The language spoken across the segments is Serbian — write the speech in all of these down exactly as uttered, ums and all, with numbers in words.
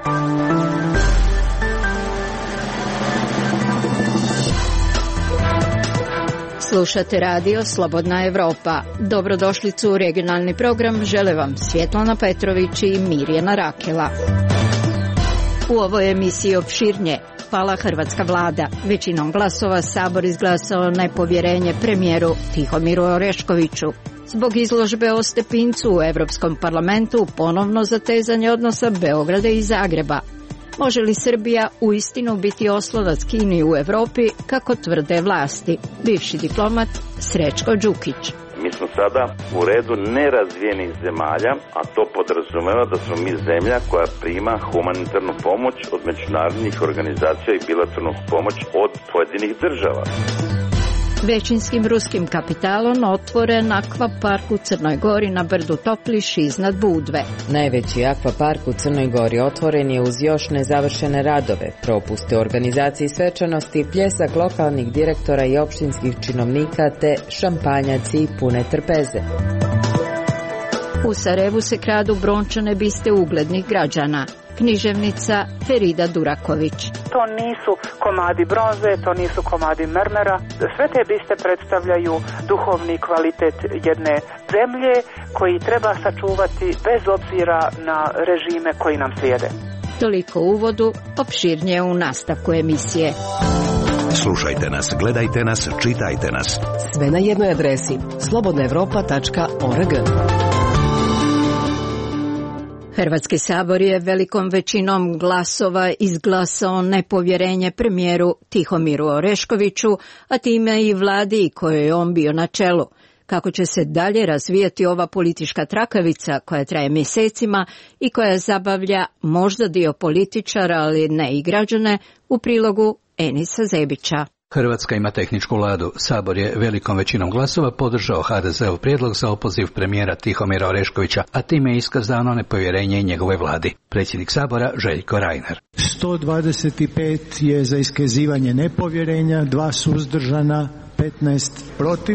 Slušate radio Slobodna Evropa. Dobrodošlicu u regionalni program žele vam Svjetlana Petrović i Mirjana Rakela. U ovoj emisiji opširnije pala hrvatska vlada. Većinom glasova Sabor izglasao nepovjerenje premijeru Tihomiru Oreškoviću. Zbog izložbe o Stepincu u Europskom parlamentu ponovno zatezanje odnosa Beograda i Zagreba. Može li Srbija uistinu biti oslonac Kini u Europi, kako tvrde vlasti? Bivši diplomat Srećko Đukić. Mi smo sada u redu nerazvijenih zemalja, a to podrazumeva da smo mi zemlja koja prima humanitarnu pomoć od međunarodnih organizacija i bilateralnu pomoć od pojedinih država. Većinskim ruskim kapitalom otvoren akvapark u Crnoj Gori na brdu Topliš iznad Budve. Najveći akvapark u Crnoj Gori otvoren je uz još nezavršene radove, propuste u organizaciji svečanosti, pljesak lokalnih direktora i opštinskih činovnika te šampanjaci pune trpeze. U Sarajevu se kradu brončane biste uglednih građana. Književnica Ferida Duraković. To nisu komadi bronze, to nisu komadi mermera. Sve te biste predstavljaju duhovni kvalitet jedne zemlje koji treba sačuvati bez obzira na režime koji nam slijede. Toliko u uvodu, opširnije u nastavku emisije. Slušajte nas, gledajte nas, čitajte nas. Sve na jednoj adresi slobodna evropa tačka org. Hrvatski sabor je velikom većinom glasova izglasao nepovjerenje premijeru Tihomiru Oreškoviću, a time i vladi kojoj je on bio na čelu. Kako će se dalje razvijati ova politička trakavica koja traje mjesecima i koja zabavlja možda dio političara, ali ne i građane, u prilogu Enisa Zebića. Hrvatska ima tehničku vladu. Sabor je velikom većinom glasova podržao ha de zeov prijedlog za opoziv premijera Tihomira Oreškovića, a time je iskazano nepovjerenje njegovoj vladi. Predsjednik Sabora Željko Reiner. sto dvadeset pet je za iskazivanje nepovjerenja, dva suzdržana, petnaest protiv.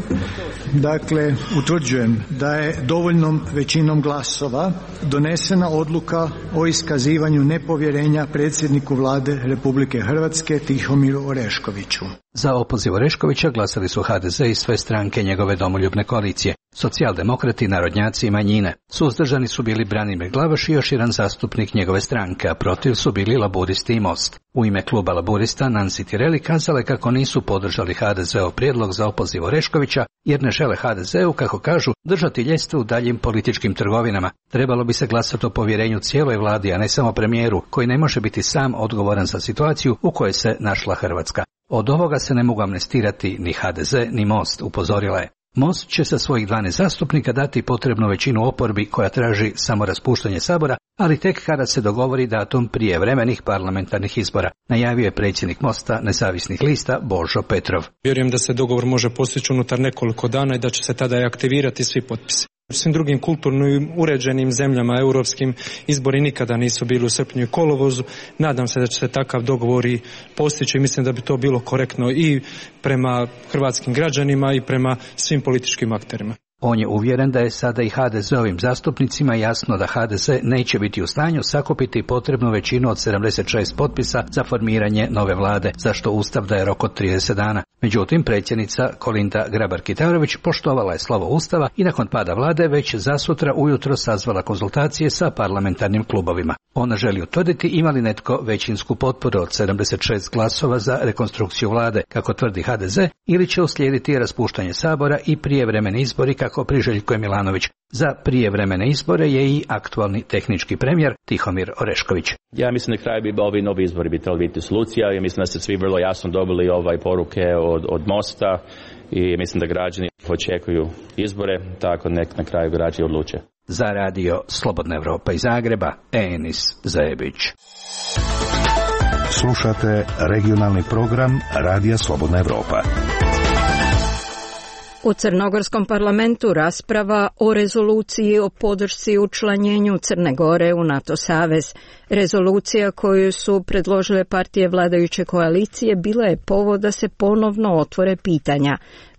Dakle, utvrđujem da je dovoljnom većinom glasova donesena odluka o iskazivanju nepovjerenja predsjedniku vlade Republike Hrvatske Tihomiru Oreškoviću. Za opoziv Oreškovića glasali su ha de ze i sve stranke njegove domoljubne koalicije, socijaldemokrati, narodnjaci i manjine. Suzdržani su bili Branimir Glavaš i još jedan zastupnik njegove stranke, a protiv su bili Laburisti i Most. U ime kluba Laburista Nansi Tireli kazala je kako nisu podržali ha de zeov prijedlog za opoziv Oreškovića, jer ne žele ha de zeu, kako kažu, držati ljestve u daljim političkim trgovinama. Trebalo bi se glasati o povjerenju cijeloj vladi, a ne samo premijeru, koji ne može biti sam odgovoran za situaciju u kojoj se našla Hrvatska. Od ovoga se ne mogu amnestirati ni ha de ze ni Most, upozorila je. Most će sa svojih dvanaest zastupnika dati potrebnu većinu oporbi koja traži samo raspuštanje Sabora, ali tek kada se dogovori datum prijevremenih parlamentarnih izbora, najavio je predsjednik Mosta nezavisnih lista Božo Petrov. Vjerujem da se dogovor može postići unutar nekoliko dana i da će se tada i aktivirati svi potpisi. U svim drugim kulturno uređenim zemljama europskim izbori nikada nisu bili u srpnju i kolovozu. Nadam se da će se takav dogovor i postići. Mislim da bi to bilo korektno i prema hrvatskim građanima i prema svim političkim akterima. On je uvjeren da je sada i ha de zeovim zastupnicima jasno da ha de ze neće biti u stanju sakupiti potrebnu većinu od sedamdeset šest potpisa za formiranje nove vlade, za što Ustav daje rok od trideset dana. Međutim, predsjednica Kolinda Grabar-Kitarović poštovala je slovo Ustava i nakon pada vlade već zasutra ujutro sazvala konzultacije sa parlamentarnim klubovima. Ona želi utvrditi ima li netko većinsku potporu od sedamdeset šest glasova za rekonstrukciju vlade, kako tvrdi ha de ze, ili će uslijediti raspuštanje Sabora i prijevremeni izbori, kako priželjkuje Milanović. Za prijevremene izbore je i aktualni tehnički premijer Tihomir Orešković. Ja mislim da kraj bi ovi novi izbori bi trebali biti solucija i mislim da ste svi vrlo jasno dobili ovaj poruke od, od Mosta i mislim da građani očekuju izbore, tako nek na kraju građani odluče. Za radio Slobodna Evropa iz Zagreba, Enis Zebić. Slušate regionalni program Radija Slobodna Evropa. U Crnogorskom parlamentu rasprava o rezoluciji o podršci učlanjenju Crne Gore u NATO savez. Rezolucija koju su predložile partije vladajuće koalicije bila je povod da se ponovno otvore pitanja.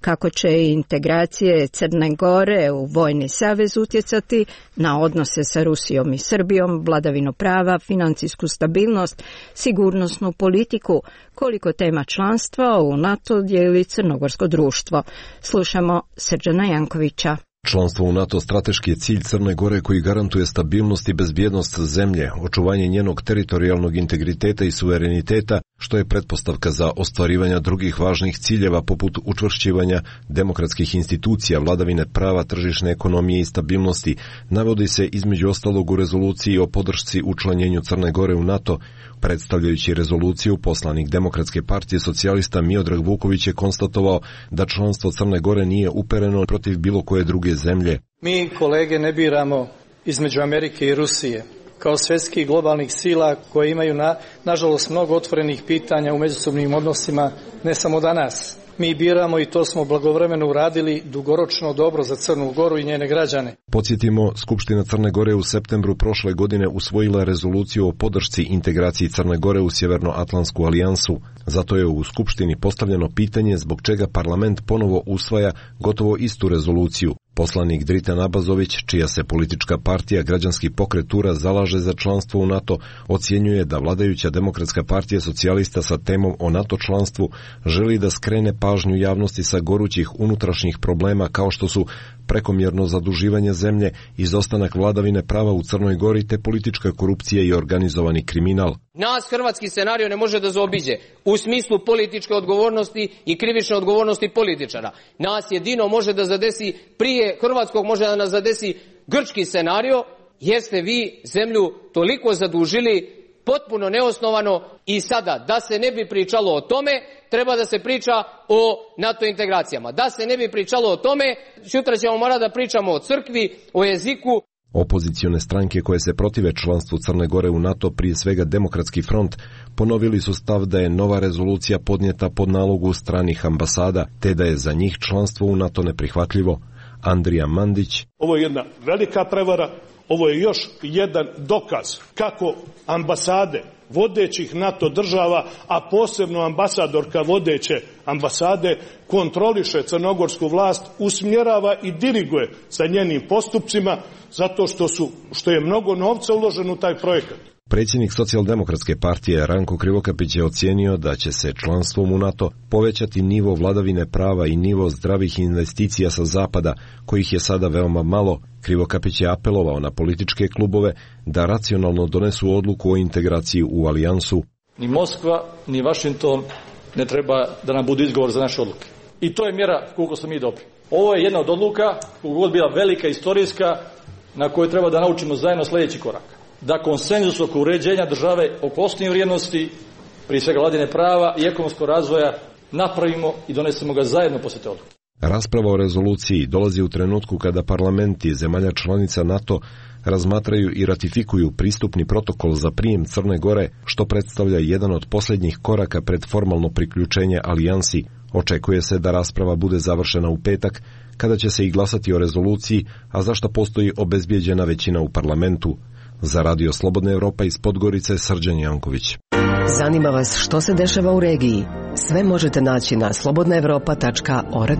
kako će integracije Crne Gore u vojni savez utjecati na odnose sa Rusijom i Srbijom, vladavinu prava, financijsku stabilnost, sigurnosnu politiku, koliko tema članstva u NATO dijeli crnogorsko društvo. Slušamo Srđana Jankovića. Članstvo u NATO strateški je cilj Crne Gore koji garantuje stabilnost i bezbjednost zemlje, očuvanje njenog teritorijalnog integriteta i suvereniteta, što je pretpostavka za ostvarivanje drugih važnih ciljeva poput učvršćivanja demokratskih institucija, vladavine prava, tržišne ekonomije i stabilnosti, navodi se između ostalog u rezoluciji o podršci učlanjenju Crne Gore u NATO. Predstavljajući rezoluciju, poslanik Demokratske partije socijalista Miodrag Vuković je konstatovao da članstvo Crne Gore nije upereno protiv bilo koje druge zemlje. Mi, kolege, ne biramo između Amerike i Rusije kao svjetskih globalnih sila koje imaju na, nažalost mnogo otvorenih pitanja u međusobnim odnosima ne samo danas. Mi biramo, i to smo blagovremeno uradili, dugoročno dobro za Crnu Goru i njene građane. Podsjetimo, Skupština Crne Gore u septembru prošle godine usvojila rezoluciju o podršci integraciji Crne Gore u Sjevernoatlantsku alijansu. Zato je u Skupštini postavljeno pitanje zbog čega parlament ponovo usvaja gotovo istu rezoluciju. Poslanik Dritan Abazović, čija se politička partija Građanski pokret Tura zalaže za članstvo u NATO, ocjenjuje da vladajuća Demokratska partija socijalista sa temom o NATO članstvu želi da skrene pažnju javnosti sa gorućih unutrašnjih problema kao što su prekomjerno zaduživanje zemlje, izostanak vladavine prava u Crnoj Gori te politička korupcija i organizovani kriminal. Nas hrvatski scenario ne može da zaobiđe u smislu političke odgovornosti i krivične odgovornosti političara. Nas jedino može da zadesi, prije hrvatskog može da nas zadesi grčki scenario, jer ste vi zemlju toliko zadužili potpuno neosnovano i sada, da se ne bi pričalo o tome, treba da se priča o NATO integracijama. Da se ne bi pričalo o tome, sutra ćemo morati da pričamo o crkvi, o jeziku. Opozicione stranke koje se protive članstvu Crne Gore u NATO, prije svega Demokratski front, ponovili su stav da je nova rezolucija podnijeta pod nalogu stranih ambasada, te da je za njih članstvo u NATO neprihvatljivo. Andrija Mandić. Ovo je jedna velika prevara, ovo je još jedan dokaz kako ambasade vodećih NATO država, a posebno ambasadorka vodeće ambasade, kontroliše crnogorsku vlast, usmjerava i diriguje sa njenim postupcima, zato što, su, što je mnogo novca uloženo u taj projekat. Predsjednik Socijaldemokratske partije Ranko Krivokapić je ocijenio da će se članstvom u NATO povećati nivo vladavine prava i nivo zdravih investicija sa zapada, kojih je sada veoma malo. Krivokapić je apelovao na političke klubove da racionalno donesu odluku o integraciji u alijansu. Ni Moskva, ni Washington ne treba da nam budu izgovor za naše odluke. I to je mjera koliko smo mi dobri. Ovo je jedna od odluka, koliko god bila velika, istorijska, na kojoj treba da naučimo zajedno sljedeći korak. Da konsenzus oko uređenja države, oko osnovnih vrijednosti, prije svega vladavine prava i ekonomskog razvoja, napravimo i donesemo ga zajedno poslije te odluke. Rasprava o rezoluciji dolazi u trenutku kada parlamenti zemalja članica NATO razmatraju i ratifikuju pristupni protokol za prijem Crne Gore, što predstavlja jedan od posljednjih koraka pred formalno priključenje alijansi. Očekuje se da rasprava bude završena u petak, kada će se i glasati o rezoluciji, a za što postoji obezbijeđena većina u parlamentu. Za Radio Slobodna Evropa iz Podgorice, Srđan Janković. Zanima vas što se dešava u regiji? Sve možete naći na slobodna evropa tačka org.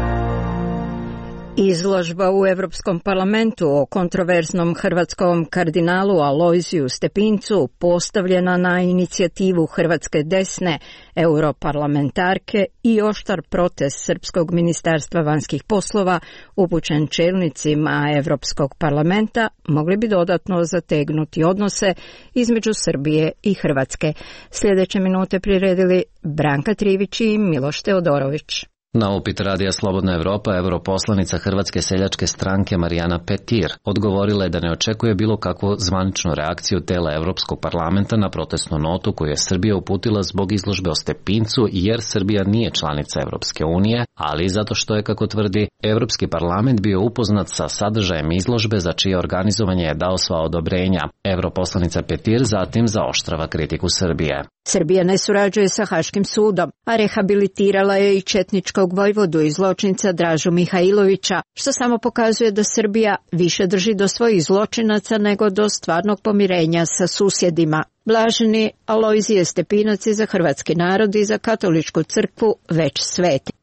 Izložba u Europskom parlamentu o kontroverznom hrvatskom kardinalu Alojziju Stepincu, postavljena na inicijativu hrvatske desne europarlamentarke i oštar protest Srpskog ministarstva vanjskih poslova upućen čelnicima Europskog parlamenta, mogli bi dodatno zategnuti odnose između Srbije i Hrvatske. Sljedeće minute priredili Branka Trivić i Miloš Teodorović. Na upit Radija Slobodna Evropa, europoslanica Hrvatske seljačke stranke Marijana Petir odgovorila je da ne očekuje bilo kakvu zvaničnu reakciju tela Europskog parlamenta na protestnu notu koju je Srbija uputila zbog izložbe o Stepincu, jer Srbija nije članica Europske unije, ali i zato što je, kako tvrdi, Europski parlament bio upoznat sa sadržajem izložbe za čije organizovanje je dao sva odobrenja. Europoslanica Petir zatim zaoštrava kritiku Srbije. Srbija ne surađuje sa Haškim sudom, a rehabilitirala je i četničkog vojvodu i zločinca Dražu Mihajlovića, što samo pokazuje da Srbija više drži do svojih zločinaca nego do stvarnog pomirenja sa susjedima. Blaženi Alojzije Stepinac je za hrvatski narod i za katoličku crkvu već sveti.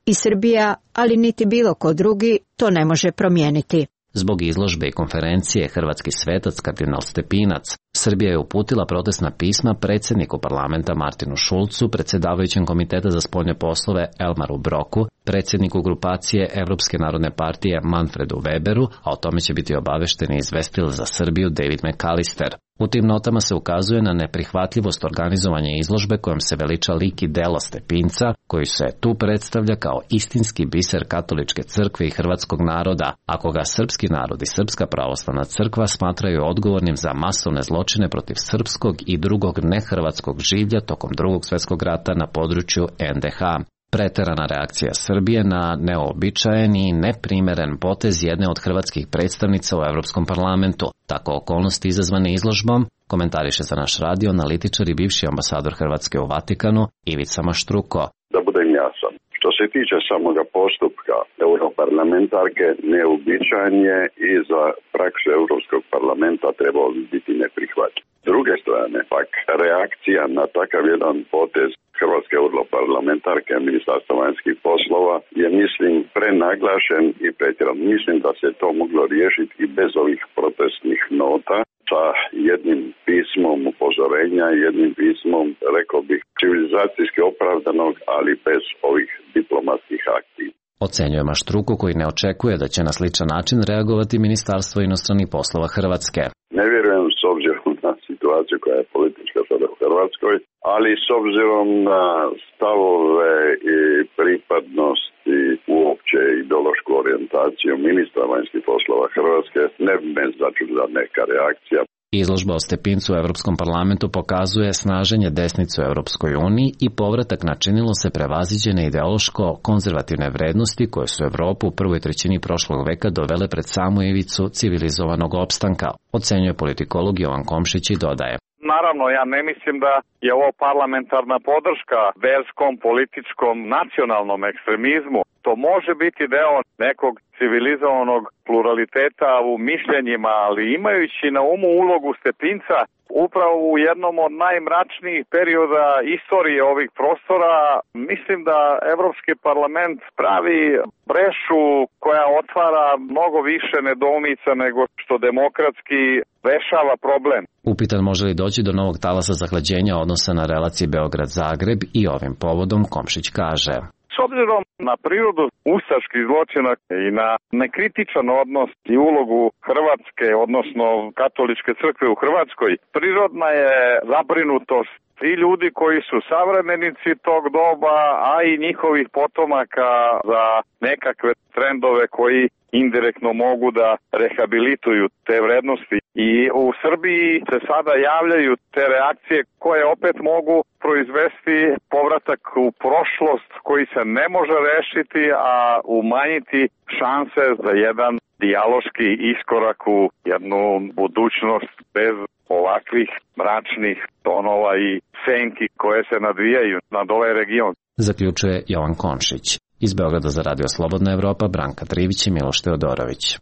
I Srbija, ali niti bilo ko drugi, to ne može promijeniti. Zbog izložbe i konferencije Hrvatski svetac kardinal Stepinac, Srbija je uputila protestna pisma predsjedniku parlamenta Martinu Šulcu, predsjedavajućem komiteta za spoljne poslove Elmaru Broku, predsjedniku grupacije Evropske narodne partije Manfredu Weberu, a o tome će biti obavešten i izvestil za Srbiju David McAllister. U tim notama se ukazuje na neprihvatljivost organizovanja izložbe kojom se veliča lik i delo Stepinca, koji se tu predstavlja kao istinski biser katoličke crkve i hrvatskog naroda, ako ga srpski narod i Srpska pravoslavna crkva smatraju odgovornim za masovne zločine protiv srpskog i drugog nehrvatskog življa tokom drugog svjetskog rata na području en de ha. Preterana reakcija Srbije na neobičajen i neprimeren potez jedne od hrvatskih predstavnica u Evropskom parlamentu. Tako okolnosti izazvane izložbom komentariše za naš radio analitičar i bivši ambasador Hrvatske u Vatikanu Ivica Maštruko. Da budem jasan, što se tiče samoga postupka europarlamentarke, neobičajen je i za praksu Europskog parlamenta trebalo biti neprihvatljiv. S druge strane, pak reakcija na takav jedan potez hrvatske europarlamentarke Ministarstva vanjskih poslova je, mislim, prenaglašen i pretjeran. Mislim da se to moglo riješiti i bez ovih protestnih nota, sa jednim pismom upozorenja, jednim pismom, rekao bih, civilizacijski opravdanog, ali bez ovih diplomatskih akcija. Ocenjuje Maštruku, koji ne očekuje da će na sličan način reagovati Ministarstvo inostranih poslova Hrvatske. Ne vjerujem s obzirom na situaciju koja je politička sada u Hrvatskoj, ali s obzirom na stavove i pripadnosti uopće ideološku orijentaciju ministra vanjskih poslova Hrvatske, ne bi me začudila neka reakcija. Izložba o Stepincu u Evropskom parlamentu pokazuje snaženje desnice u Europskoj uniji i povratak na činilo se prevaziđene ideološko-konzervativne vrednosti koje su Evropu u prvoj trećini prošlog veka dovele pred samu ivicu civilizovanog opstanka, ocenjuje politikolog Jovan Komšić i dodaje. Naravno, ja ne mislim da je ovo parlamentarna podrška verskom, političkom, nacionalnom ekstremizmu. To može biti deo nekog civilizovanog pluraliteta u mišljenjima, ali imajući na umu ulogu Stepinca upravo u jednom od najmračnijih perioda istorije ovih prostora, mislim da Evropski parlament pravi brešu koja otvara mnogo više nedoumica nego što demokratski rešava problem. Upitan može li doći do novog talasa zahlađenja odnosa na relaciji Beograd-Zagreb i ovim povodom Komšić kaže. S obzirom na prirodu ustaških zločina i na nekritičan odnos i ulogu Hrvatske, odnosno katoličke crkve u Hrvatskoj, prirodna je zabrinutost i ljudi koji su savremenici tog doba, a i njihovih potomaka za nekakve trendove koji indirektno mogu da rehabilituju te vrednosti. I u Srbiji se sada javljaju te reakcije koje opet mogu proizvesti povratak u prošlost koji se ne može rešiti, a umanjiti šanse za jedan dijaloški iskorak u jednu budućnost bez ovakvih mračnih tonova i senki koje se nadvijaju nad ovaj region. Zaključuje Jovan Konšić. Iz Beograda za Radio Slobodna Evropa, Branka Trivić i Miloš Teodorović.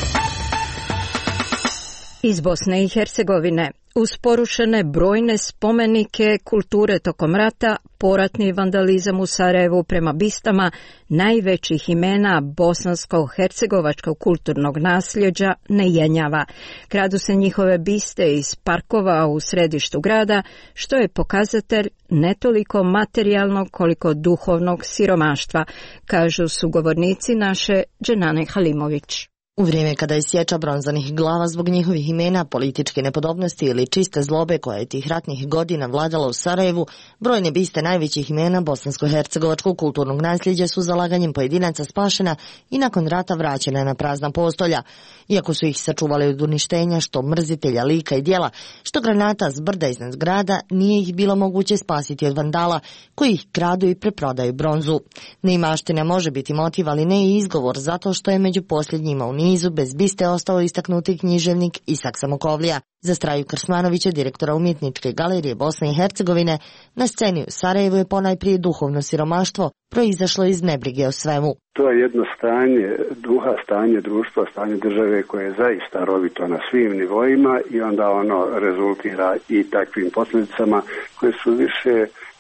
Iz Bosne i Hercegovine, uz porušene brojne spomenike kulture tokom rata, poratni vandalizam u Sarajevu prema bistama najvećih imena bosansko-hercegovačkog kulturnog nasljeđa ne jenjava. Kradu se njihove biste iz parkova u središtu grada, što je pokazatelj ne toliko materijalnog koliko duhovnog siromaštva, kažu sugovornici naše Dženane Halimović. U vrijeme kada je sječa bronzanih glava zbog njihovih imena, političke nepodobnosti ili čiste zlobe koja je tih ratnih godina vladala u Sarajevu, brojne biste najvećih imena bosansko-hercegovačkog kulturnog nasljeđa su zalaganjem pojedinaca spašena i nakon rata vraćena na prazna postolja. Iako su ih sačuvali od uništenja, što mrzitelja lika i djela, što granata s brda iznad grada, nije ih bilo moguće spasiti od vandala koji ih kradu i preprodaju bronzu. Neimaština može biti motiv, ali ne i izgovor, zato što je među posljednjima u nizu bez biste ostao istaknuti književnik Isak Samokovlija. Za Straju Krsmanovića, direktora Umjetničke galerije Bosne i Hercegovine, na sceni u Sarajevu je ponajprije duhovno siromaštvo proizašlo iz nebrige o svemu. To je jedno stanje duha, stanje društva, stanje države koje je zaista rovito na svim nivoima i onda ono rezultira i takvim posljedicama koje su više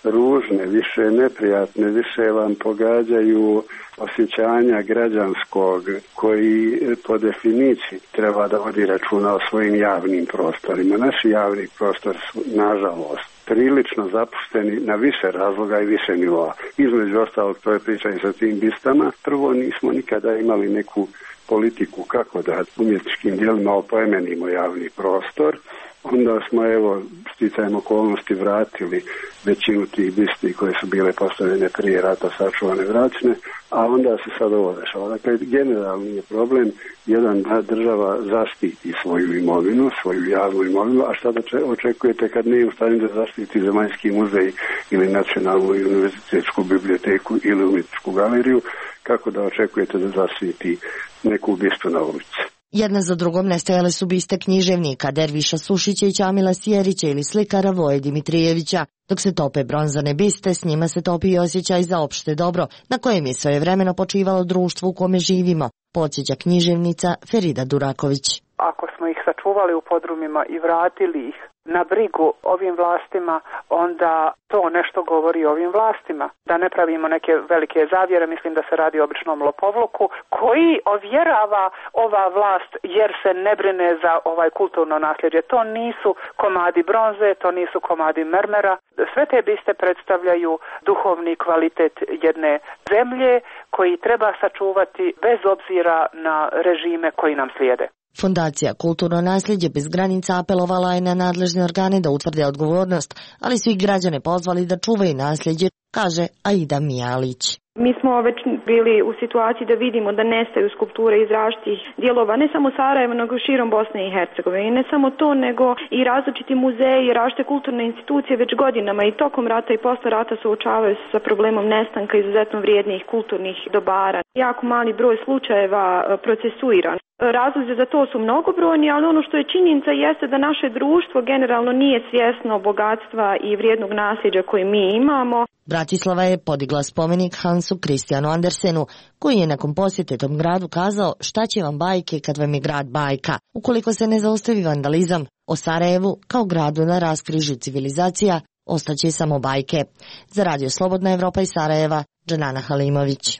ružne, više neprijatne, više vam pogađaju osjećanja građanskog koji po definiciji treba da vodi računa o svojim javnim prostorima. Naši javni prostori su, nažalost, prilično zapušteni na više razloga i više nivoa. Između ostalog, to je priča i sa tim bistama. Prvo, nismo nikada imali neku politiku kako da umjetničkim dijelima opoimenimo javni prostor. Onda smo, evo, sticajem okolnosti vratili većinu tih bisti koje su bile postavljene prije rata, sačuvane vraćene, a onda se sad ovo dešava. Dakle, generalni je problem jedan da država zaštiti svoju imovinu, svoju javnu imovinu, a šta da očekujete kad nije u stanju da zaštiti Zemaljski muzej ili Nacionalnu i univerzitetsku biblioteku ili umjetničku galeriju, kako da očekujete da zaštiti neku bistu na ulici? Jedna za drugom nestajale su biste književnika Derviša Sušića i Ćamila Sjerića ili slikara Voje Dimitrijevića. Dok se tope bronzane biste, s njima se topi i osjećaj za opšte dobro, na kojem je svojevremeno počivalo društvo u kome živimo, podsjeća književnica Ferida Duraković. Ako smo ih sačuvali u podrumima i vratili ih na brigu ovim vlastima, onda to nešto govori o ovim vlastima. Da ne pravimo neke velike zavjere, mislim da se radi o običnom lopovluku koji ovjerava ova vlast jer se ne brine za ovaj kulturno nasljeđe. To nisu komadi bronze, to nisu komadi mermera. Sve te biste predstavljaju duhovni kvalitet jedne zemlje koji treba sačuvati bez obzira na režime koji nam slijede. Fondacija Kulturno nasljeđe bez granica apelovala je na nadležne organe da utvrde odgovornost, ali su i građane pozvali da čuvaju nasljeđe, kaže Aida Mijalić. Mi smo već bili u situaciji da vidimo da nestaju skulpture iz različitih dijelova, ne samo Sarajeva, nego širom Bosne i Hercegovine. I ne samo to, nego i različiti muzeji i različite kulturne institucije već godinama i tokom rata i posle rata suočavaju se sa problemom nestanka izuzetno vrijednih kulturnih dobara. Jako mali broj slučajeva procesuiran. Razlozi za to su mnogobrojni, ali ono što je činjenica jeste da naše društvo generalno nije svjesno bogatstva i vrijednog nasljeđa koje mi imamo. Bratislava je podigla spomenik Hansu Kristijanu Andersenu, koji je nakon posjete tom gradu kazao šta će vam bajke kad vam je grad bajka, ukoliko se ne zaustavi vandalizam. O Sarajevu, kao gradu na raskrižju civilizacija, ostaće samo bajke. Za Radio Slobodna Evropa iz Sarajeva, Džanana Halimović.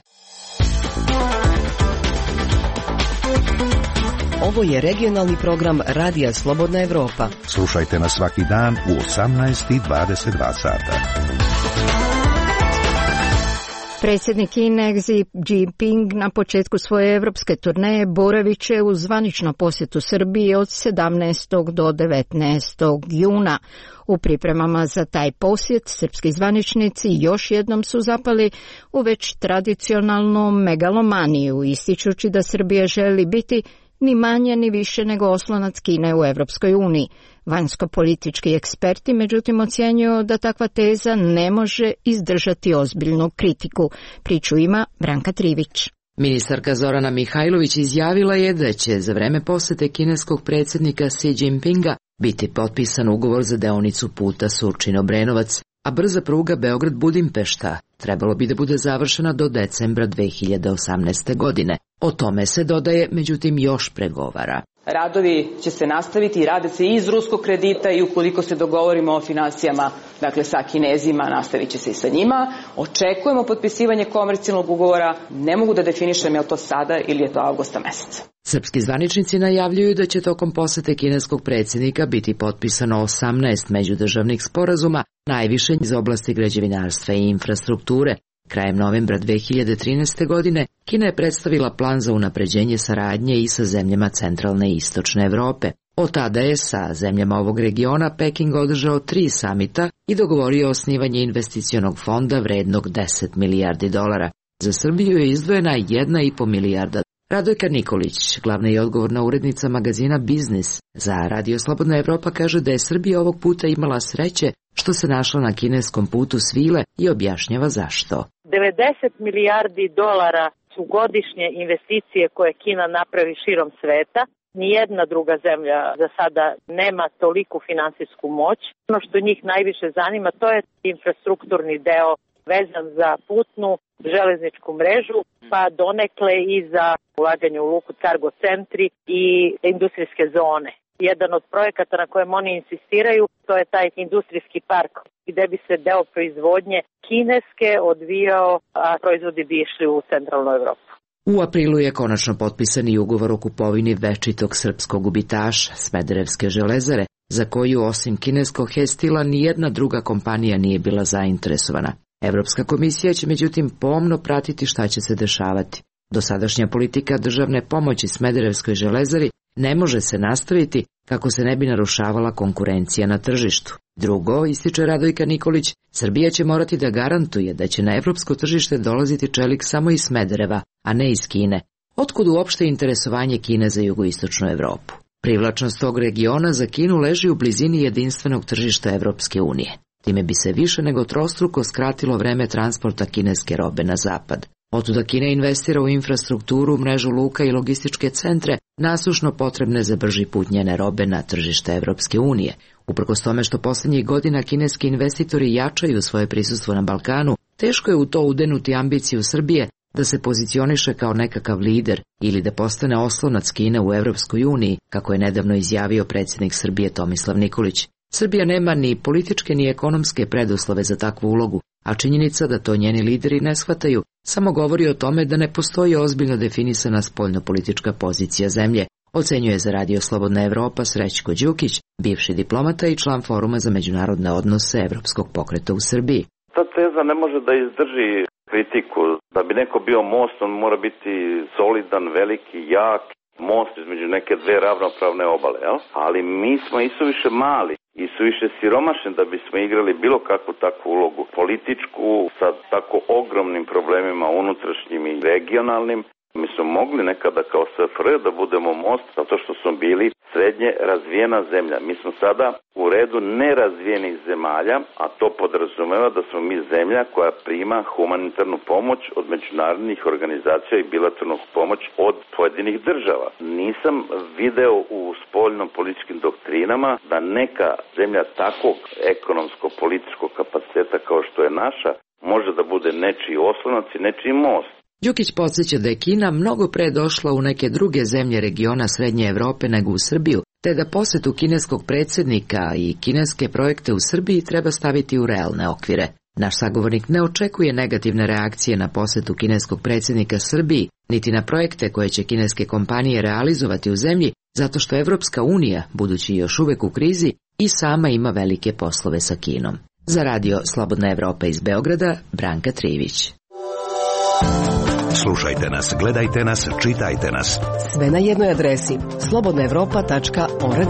Ovo je regionalni program Radija Slobodna Evropa. Slušajte nas svaki dan u osamnaest i dvadeset dva sata. Predsjednik Kine Xi Jinping na početku svoje evropske turneje boravit će u zvaničnu posjetu Srbiji od sedamnaestog do devetnaestog juna. U pripremama za taj posjet srpski zvaničnici još jednom su zapali u već tradicionalnu megalomaniju, ističući da Srbija želi biti ni manje ni više nego oslonac Kine u Evropskoj uniji. Vanjsko-politički eksperti međutim ocjenjuju da takva teza ne može izdržati ozbiljnu kritiku. Priču ima Branka Trivić. Ministarka Zorana Mihajlović izjavila je da će za vreme posete kineskog predsjednika Xi Jinpinga biti potpisan ugovor za deonicu puta Surčin-Obrenovac, a brza pruga Beograd-Budimpešta trebalo bi da bude završena do decembra dve hiljade osamnaeste. godine. O tome se dodaje, međutim još pregovara. Radovi će se nastaviti i rade se iz ruskog kredita i ukoliko se dogovorimo o finansijama, dakle sa Kinezima, nastavit će se i sa njima. Očekujemo potpisivanje komercijalnog ugovora, ne mogu da definišem je li to sada ili je to avgusta meseca. Srpski zvaničnici najavljuju da će tokom posete kineskog predsjednika biti potpisano osamnaest međudržavnih sporazuma, najviše iz oblasti građevinarstva i infrastrukture. Krajem novembra dve hiljade trinaeste. godine Kina je predstavila plan za unapređenje saradnje i sa zemljama centralne i istočne Evrope. Od tada je sa zemljama ovog regiona Peking održao tri samita i dogovorio osnivanje investicionog fonda vrednog deset milijardi dolara. Za Srbiju je izdvojena jedna i po milijarda. Radojka Nikolić, glavna i odgovorna urednica magazina Biznis za Radio Slobodna Evropa, kaže da je Srbija ovog puta imala sreće što se našla na kineskom putu svile i objašnjava zašto. devedeset milijardi dolara su godišnje investicije koje Kina napravi širom sveta. Nijedna druga zemlja za sada nema toliku finansijsku moć. Ono što njih najviše zanima to je infrastrukturni deo vezan za putnu železničku mrežu, pa donekle i za ulaganje u luku, cargo centri i industrijske zone. Jedan od projekata na kojem oni insistiraju, to je taj industrijski park gde bi se deo proizvodnje kineske odvijao, a proizvodi bi išli u centralnu Evropu. U aprilu je konačno potpisan i ugovor o kupovini večitog srpskog gubitaša, Smederevske železare, za koju osim kineskog Hestila nijedna druga kompanija nije bila zainteresovana. Evropska komisija će međutim pomno pratiti šta će se dešavati. Dosadašnja politika državne pomoći Smederevskoj železari ne može se nastaviti kako se ne bi narušavala konkurencija na tržištu. Drugo, ističe Radojka Nikolić, Srbija će morati da garantuje da će na evropsko tržište dolaziti čelik samo iz Smedereva, a ne iz Kine. Otkud uopšte interesovanje Kine za jugoistočnu Evropu? Privlačnost tog regiona za Kinu leži u blizini jedinstvenog tržišta Evropske unije. Time bi se više nego trostruko skratilo vreme transporta kineske robe na zapad. Otuda Kina investira u infrastrukturu, mrežu luka i logističke centre, nasušno potrebne za brži put njene robe na tržište Evropske unije. Uprkos tome što posljednjih godina kineski investitori jačaju svoje prisustvo na Balkanu, teško je u to udenuti ambiciju Srbije da se pozicioniše kao nekakav lider ili da postane oslonac Kine u Evropskoj uniji, kako je nedavno izjavio predsjednik Srbije Tomislav Nikolić. Srbija nema ni političke ni ekonomske preduslove za takvu ulogu, a činjenica da to njeni lideri ne shvataju samo govori o tome da ne postoji ozbiljno definisana spoljnopolitička pozicija zemlje, ocenjuje za Radio Slobodna Evropa Srećko Đukić, bivši diplomata i član Foruma za međunarodne odnose Evropskog pokreta u Srbiji. Ta teza ne može da izdrži kritiku. Da bi neko bio most, on mora biti solidan, veliki, jak, most između neke dve ravnopravne obale, jel? Ali mi smo isuviše mali i suviše siromašni da bismo igrali bilo kakvu takvu ulogu političku sa tako ogromnim problemima unutrašnjim i regionalnim. Mi smo mogli nekada kao S F R da budemo most zato što smo bili srednje razvijena zemlja. Mi smo sada u redu nerazvijenih zemalja, a to podrazumeva da smo mi zemlja koja prima humanitarnu pomoć od međunarodnih organizacija i bilateralnu pomoć od pojedinih država. Nisam video u spoljno-političkim doktrinama da neka zemlja takvog ekonomsko-političkog kapaciteta kao što je naša može da bude nečiji oslonac i nečiji most. Đukić podsjeća da je Kina mnogo pre došla u neke druge zemlje regiona Srednje Evrope nego u Srbiju, te da posetu kineskog predsjednika i kineske projekte u Srbiji treba staviti u realne okvire. Naš sagovornik ne očekuje negativne reakcije na posetu kineskog predsjednika Srbiji, niti na projekte koje će kineske kompanije realizovati u zemlji, zato što Evropska unija, budući još uvek u krizi, i sama ima velike poslove sa Kinom. Za Radio Slobodna Evropa iz Beograda, Branka Trivić. Slušajte nas, gledajte nas, čitajte nas. Sve na jednoj adresi slobodna evropa tačka org.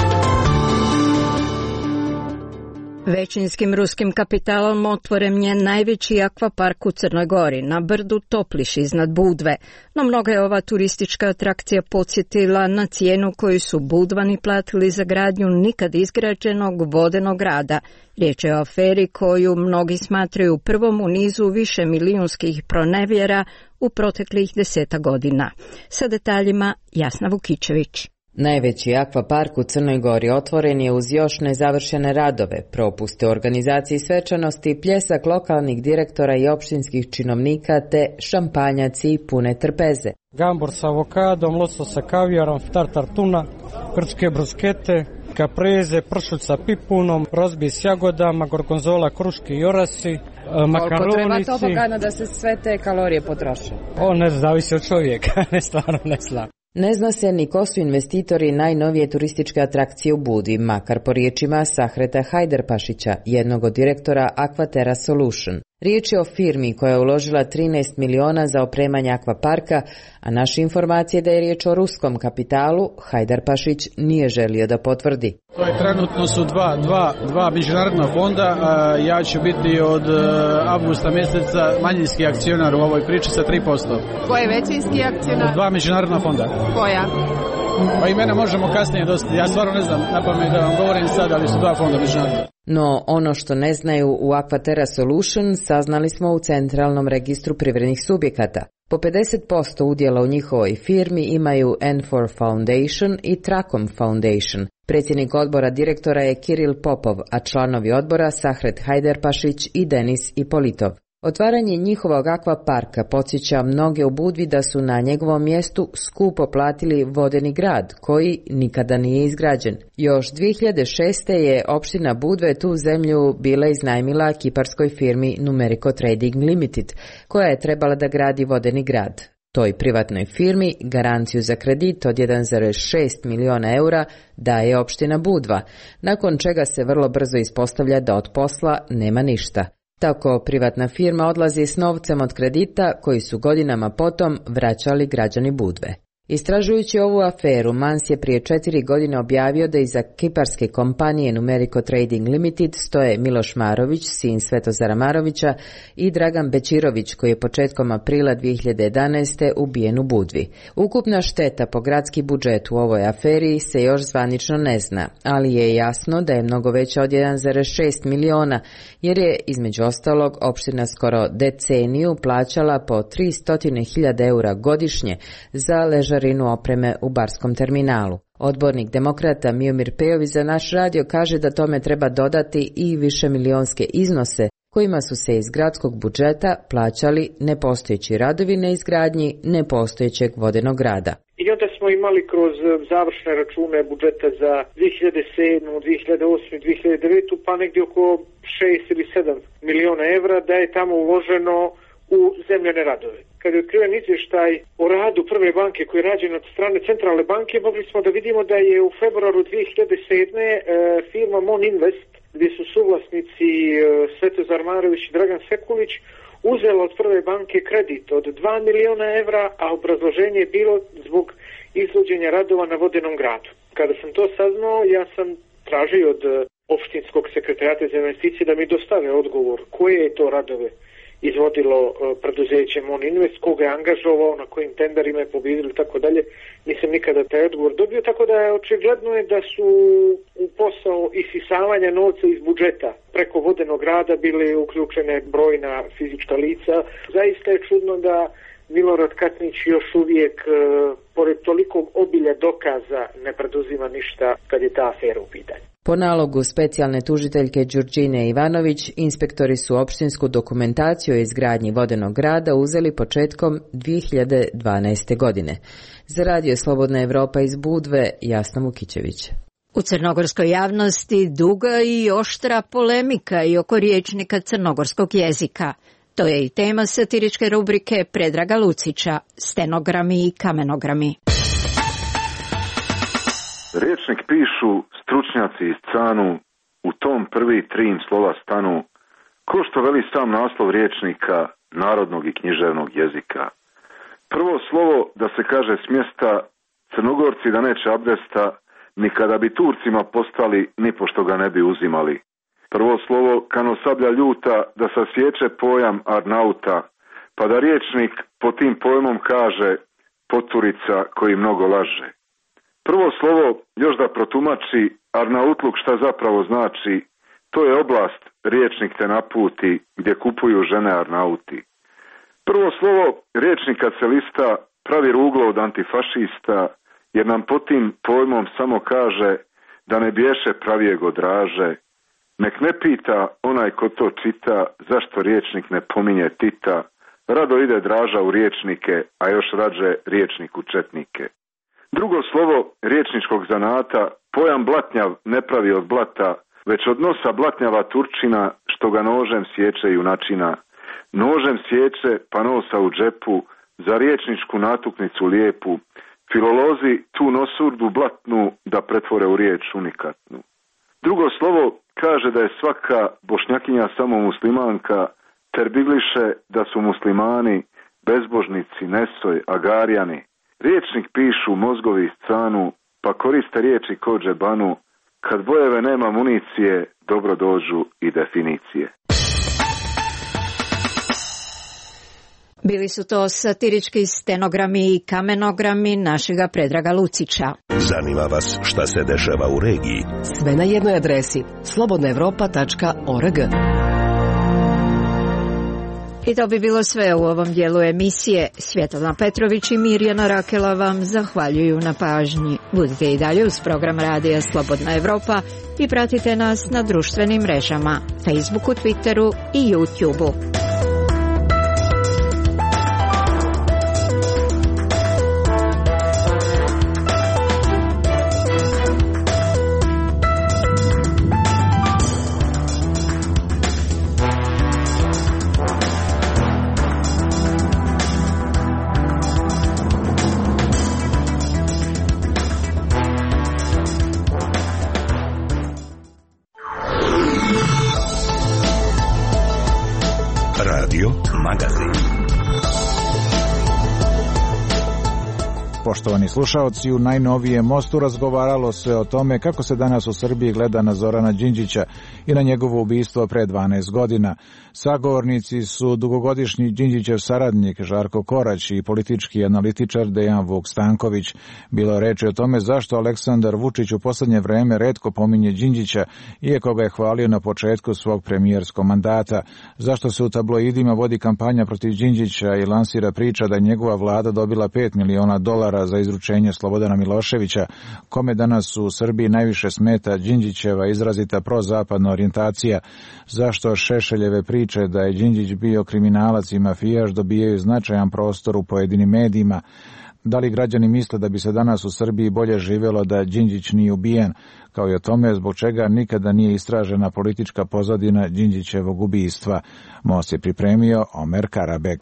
Većinskim ruskim kapitalom otvoren je najveći akvapark u Crnoj Gori, na brdu Topliš iznad Budve, no mnoga je ova turistička atrakcija podsjetila na cijenu koju su Budvani platili za gradnju nikad izgrađenog vodenog grada. Riječ je o aferi koju mnogi smatraju prvom u nizu više milijunskih pronevjera u proteklih deseta godina. Sa detaljima Jasna Vukičević. Najveći akvapark u Crnoj Gori otvoren je uz još nezavršene radove, propuste u organizaciji svečanosti, pljesak lokalnih direktora i opštinskih činovnika te šampanjaci pune trpeze. Gambur sa avokadom, losos sa kavijarom, tartar tuna, grčke bruskete, kapreze, pršut sa pipunom, rozbi s jagodama, gorgonzola, kruške i orasi, makaronici. Koliko treba tobogana da se sve te kalorije potroše? O, ne zavisi od čovjeka, ne stvarno ne znam. Ne zna se ni ko su investitori najnovije turističke atrakcije u Budvi, makar po riječima Sahreta Hajderpašića, jednog od direktora Aquaterra Solution. Riječ je o firmi koja je uložila trinaest miliona za opremanje akvaparka, a naše informacije da je riječ o ruskom kapitalu, Hajdarpašić nije želio da potvrdi. To je trenutno su dva, dva, dva međunarodna fonda, a ja ću biti od avgusta mjeseca manjinski akcionar u ovoj priči sa tri posto. Ko je većinski akcionar? Dva međunarodna fonda. Koja? Pa imena možemo kasnije dosta, ja stvarno ne znam napamet da vam govorim sad, ali su dva fonda međunarodna. No, ono što ne znaju u Aquaterra Solution saznali smo u Centralnom registru privrednih subjekata. Po pedeset posto udjela u njihovoj firmi imaju N četiri Foundation i Tracom Foundation. Predsjednik odbora direktora je Kiril Popov, a članovi odbora Sahret Hajderpašić i Denis Ipolitov. Otvaranje njihovog akvaparka podsjeća mnoge u Budvi da su na njegovom mjestu skupo platili vodeni grad, koji nikada nije izgrađen. Još dvije hiljade šeste. je opština Budve tu zemlju bila iznajmila kiparskoj firmi Numerico Trading Limited, koja je trebala da gradi vodeni grad. Toj privatnoj firmi garanciju za kredit od jedan zarez šest miliona eura daje opština Budva, nakon čega se vrlo brzo ispostavlja da od posla nema ništa. Tako privatna firma odlazi s novcem od kredita koji su godinama potom vraćali građani Budve. Istražujući ovu aferu, Mans je prije četiri godine objavio da iza kiparske kompanije Numerico Trading Limited stoje Miloš Marović, sin Svetozara Marovića, i Dragan Bečirović, koji je početkom aprila dvije hiljade jedanaeste. ubijen u Budvi. Ukupna šteta po gradski budžet u ovoj aferi se još zvanično ne zna, ali je jasno da je mnogo veća od jedan zarez šest miliona, jer je između ostalog opština skoro deceniju plaćala po tristo hiljada eura godišnje za ležaj opreme u barskom terminalu. Odbornik demokrata Miomir Pejović za naš radio kaže da tome treba dodati i više milionske iznose kojima su se iz gradskog budžeta plaćali nepostojeći radovi na izgradnji nepostojećeg vodenog grada. I onda smo imali kroz završne račune budžeta za dvije hiljade sedmu, dvije hiljade osmu, dvije hiljade devetu pa negdje oko šest ili sedam miliona evra da je tamo uloženo u zemljane radove. Kad je otkriven izvještaj o radu prve banke koji je rađen od strane centralne banke, mogli smo da vidimo da je u februaru dvije hiljade sedme. E, firma Mon Invest, gdje su suvlasnici e, Svetozar Marović i Dragan Sekulić, uzela od prve banke kredit od dva miliona evra, a obrazloženje je bilo zbog izvođenja radova na vodenom gradu. Kada sam to saznao, ja sam tražio od opštinskog sekretarijata za investicije da mi dostave odgovor koje je to radove izvodilo preduzeće Mon Invest, koga je angažovao, na kojim tenderima je pobjedili i tako dalje. Nisam nikada taj odgovor dobio, tako da je očigledno je da su u posao isisavanja novca iz budžeta preko vodenog grada bile uključene brojna fizička lica. Zaista je čudno da Milorad Katnić još uvijek, pored tolikog obilja dokaza, ne preduzima ništa kad je ta afera u pitanju. Po nalogu specijalne tužiteljke Đurđine Ivanović, inspektori su opštinsku dokumentaciju o izgradnji vodenog grada uzeli početkom dvije hiljade dvanaeste. godine. Za radio Slobodna Evropa iz Budve, Jasna Mukićević. U crnogorskoj javnosti duga i oštra polemika i oko riječnika crnogorskog jezika. To je i tema satiričke rubrike Predraga Lucića, stenogrami i kamenogrami. Riječnik pišu stručnjaci iz Canu, u tom prvi tri im slova stanu, ko što veli sam naslov riječnika narodnog i književnog jezika. Prvo slovo da se kaže s mjesta, Crnogorci da neće abdesta, ni kada bi Turcima postali, ni pošto ga ne bi uzimali. Prvo slovo kano sablja ljuta da sasječe pojam Arnauta, pa da riječnik po tim pojmom kaže poturica koji mnogo laže. Prvo slovo još da protumači Arnautluk šta zapravo znači, to je oblast riječnik te naputi gdje kupuju žene Arnauti. Prvo slovo riječnik kad se lista pravi ruglo od antifašista, jer nam po tim pojmom samo kaže da ne bješe pravijeg odraže. Nek ne pita onaj ko to čita zašto riječnik ne pominje Tita, rado ide draža u riječnike, a još rađe riječnik u četnike. Drugo slovo riječničkog zanata, pojam blatnjav ne pravi od blata, već od nosa blatnjava Turčina, što ga nožem sječe junačina. Nožem sječe pa nosa u džepu, za riječničku natuknicu lijepu, filolozi tu nosurdu blatnu da pretvore u riječ unikatnu. Drugo slovo kaže da je svaka bošnjakinja samo muslimanka, ter bigliše da su muslimani, bezbožnici, nesoj, agarijani. Riječnik pišu mozgovi iz Canu, pa koriste riječi ko džebanu, kad bojeve nema municije, dobro dođu i definicije. Bili su to satirički stenogrami i kamenogrami našega Predraga Lucića. Zanima vas šta se dešava u regiji? Sve na jednoj adresi slobodna evropa tačka org. I to bi bilo sve u ovom dijelu emisije. Svjetlana Petrović i Mirjana Rakela vam zahvaljuju na pažnji. Budite i dalje uz program radija Slobodna Evropa i pratite nas na društvenim mrežama, Facebooku, Twitteru i YouTubeu. Magazin. Poštovani slušaoci, u najnovijem Mostu razgovaralo se o tome kako se danas u Srbiji gleda na Zorana Đinđića i na njegovo ubistvo pre dvanaest godina. Sagovornici su dugogodišnji Đinđićev saradnik Žarko Korać i politički analitičar Dejan Vuk Stanković. Bilo reči o tome zašto Aleksandar Vučić u poslednje vreme retko pominje Đinđića, iako ga je hvalio na početku svog premijerskog mandata. Zašto se u tabloidima vodi kampanja protiv Đinđića i lansira priča da je njegova vlada dobila pet miliona dolara za izručenje Slobodana Miloševića, kome danas u Srbiji najviše smeta Đinđićeva izrazita prozapadna orijentacija. Zašto Šešeljeve priče da je Đinđić bio kriminalac i mafijaš dobijaju značajan prostor u pojedinim medijima? Da li građani misle da bi se danas u Srbiji bolje živjelo da Đinđić nije ubijen, kao i o tome zbog čega nikada nije istražena politička pozadina Đinđićevog ubistva? Most je pripremio Omer Karabek.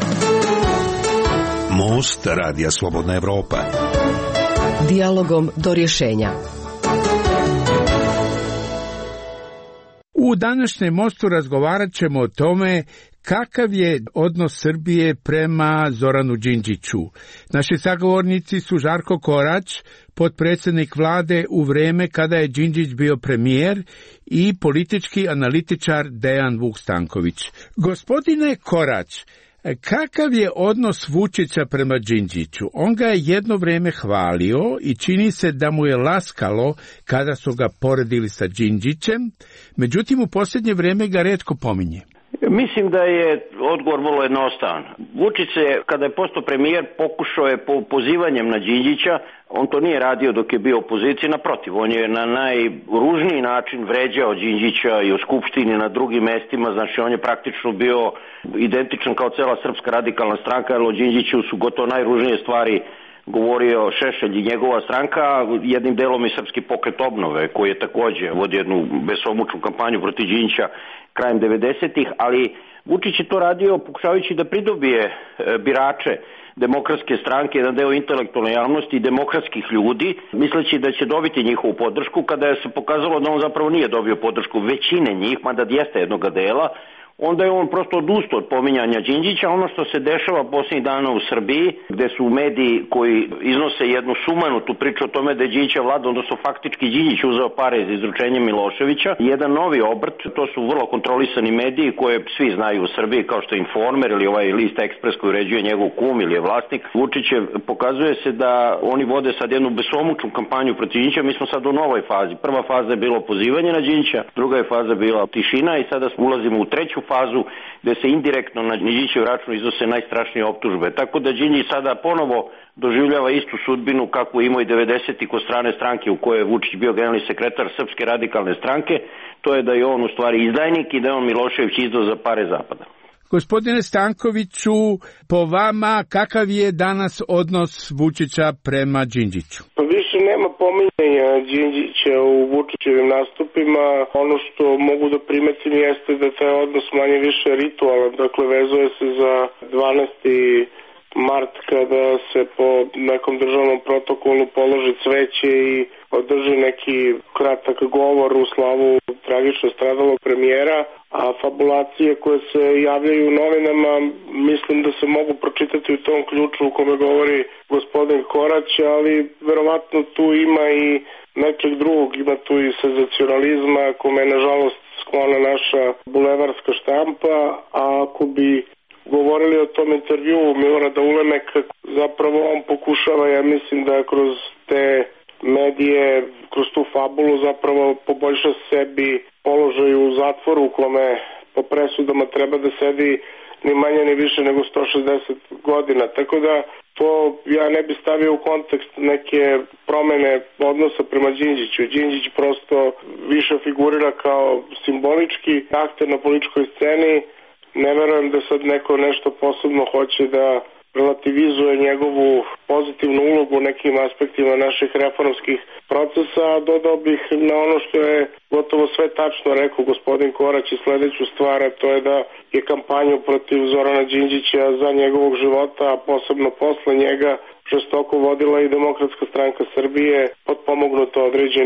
Most Radija Slobodna Evropa. Dijalogom do rješenja. U današnjem Mostu razgovarat ćemo o tome kakav je odnos Srbije prema Zoranu Đinđiću. Naši sagovornici su Žarko Korać, potpredsjednik vlade u vreme kada je Đinđić bio premijer, i politički analitičar Dejan Vuk Stanković. Gospodine Korać, kakav je odnos Vučića prema Đinđiću? On ga je jedno vrijeme hvalio i čini se da mu je laskalo kada su ga poredili sa Đinđićem, međutim u posljednje vrijeme ga retko pominje. Mislim da je odgovor vrlo jednostavan. Vučić se, kada je postao premijer, pokušao je po pozivanjem na Đinđića. On to nije radio dok je bio u opoziciji, naprotiv, on je na najružniji način vređao Đinđića i u Skupštini, na drugim mestima, znači on je praktično bio identičan kao cela Srpska radikalna stranka, jer o Đinđiću su gotovo najružnije stvari govorio Šešelj i njegova stranka, jednim delom i Srpski pokret obnove, koji je takođe vodio jednu besomučnu kampanju protiv Đinđića krajem devedesetih, ali Vučić je to radio pokušavajući da pridobije birače demokratske stranke, jedan deo intelektualne javnosti i demokratskih ljudi, misleći da će dobiti njihovu podršku, kada je se pokazalo da on zapravo nije dobio podršku većine njih, mada jeste jednoga dela, onda je on prosto odustao od pominjanja Đinđića. Ono što se dešava posljednjih dana u Srbiji, gde su mediji koji iznose jednu sumanutu priču o tome da je Đinđića vlada, odnosno faktički Đinđić uzeo pare za izručenje Miloševića, jedan novi obrt, to su vrlo kontrolisani mediji koje svi znaju u Srbiji, kao što je Informer ili ovaj list Ekspres koji uređuje njegov kum ili je vlasnik Vučićev. Pokazuje se da oni vode sad jednu besomučnu kampanju protiv Đinđića. Mi smo sad u novoj fazi. Prva faza je bilo pozivanje na Đinđića, druga je faza bila tišina i sada ulazimo u treću fazu gde se indirektno na Đinđićev račun iznose najstrašnije optužbe. Tako da Đinđić sada ponovo doživljava istu sudbinu kakvu imao i devedesetih kod strane stranke u kojoj je Vučić bio generalni sekretar Srpske radikalne stranke. To je da je on u stvari izdajnik i da je on Milošević izdao za pare Zapada. Gospodine Stankoviću, po vama kakav je danas odnos Vučića prema Đinđiću? Pa više nema pominjanja Đinđića u Vučićevim nastupima. Ono što mogu da primetim jeste da taj odnos manje više ritualan. Dakle, vezuje se za dvanaesti mart kada se po nekom državnom protokolu položi cveće i održi neki kratak govor u slavu tragično stradalog premijera, a fabulacije koje se javljaju u novinama mislim da se mogu pročitati u tom ključu u kome govori gospodin Korać, ali verovatno tu ima i nečeg drugog, ima tu i senzacionalizma kome je nažalost sklona naša bulevarska štampa, a ako bi govorili o tom intervju Milorada Ulemeka, zapravo on pokušava, ja mislim da kroz te medije, kroz tu fabulu zapravo poboljša sebi položaj u zatvoru u kome po presudama treba da sedi ni manje ni više nego sto šezdeset godina. Tako da to ja ne bi stavio u kontekst neke promene odnosa prema Đinđiću. Đinđić prosto više figurira kao simbolički akter na političkoj sceni. Ne verujem da sad neko nešto posebno hoće da relativizuje njegovu pozitivnu ulogu u nekim aspektima naših reformskih procesa, a dodao bih na ono što je gotovo sve tačno rekao gospodin Korać i sledeću stvar, a to je da je kampanju protiv Zorana Đinđića za njegovog života, a posebno posle njega, žestoko vodila i Demokratska stranka Srbije, potpomognuta određenim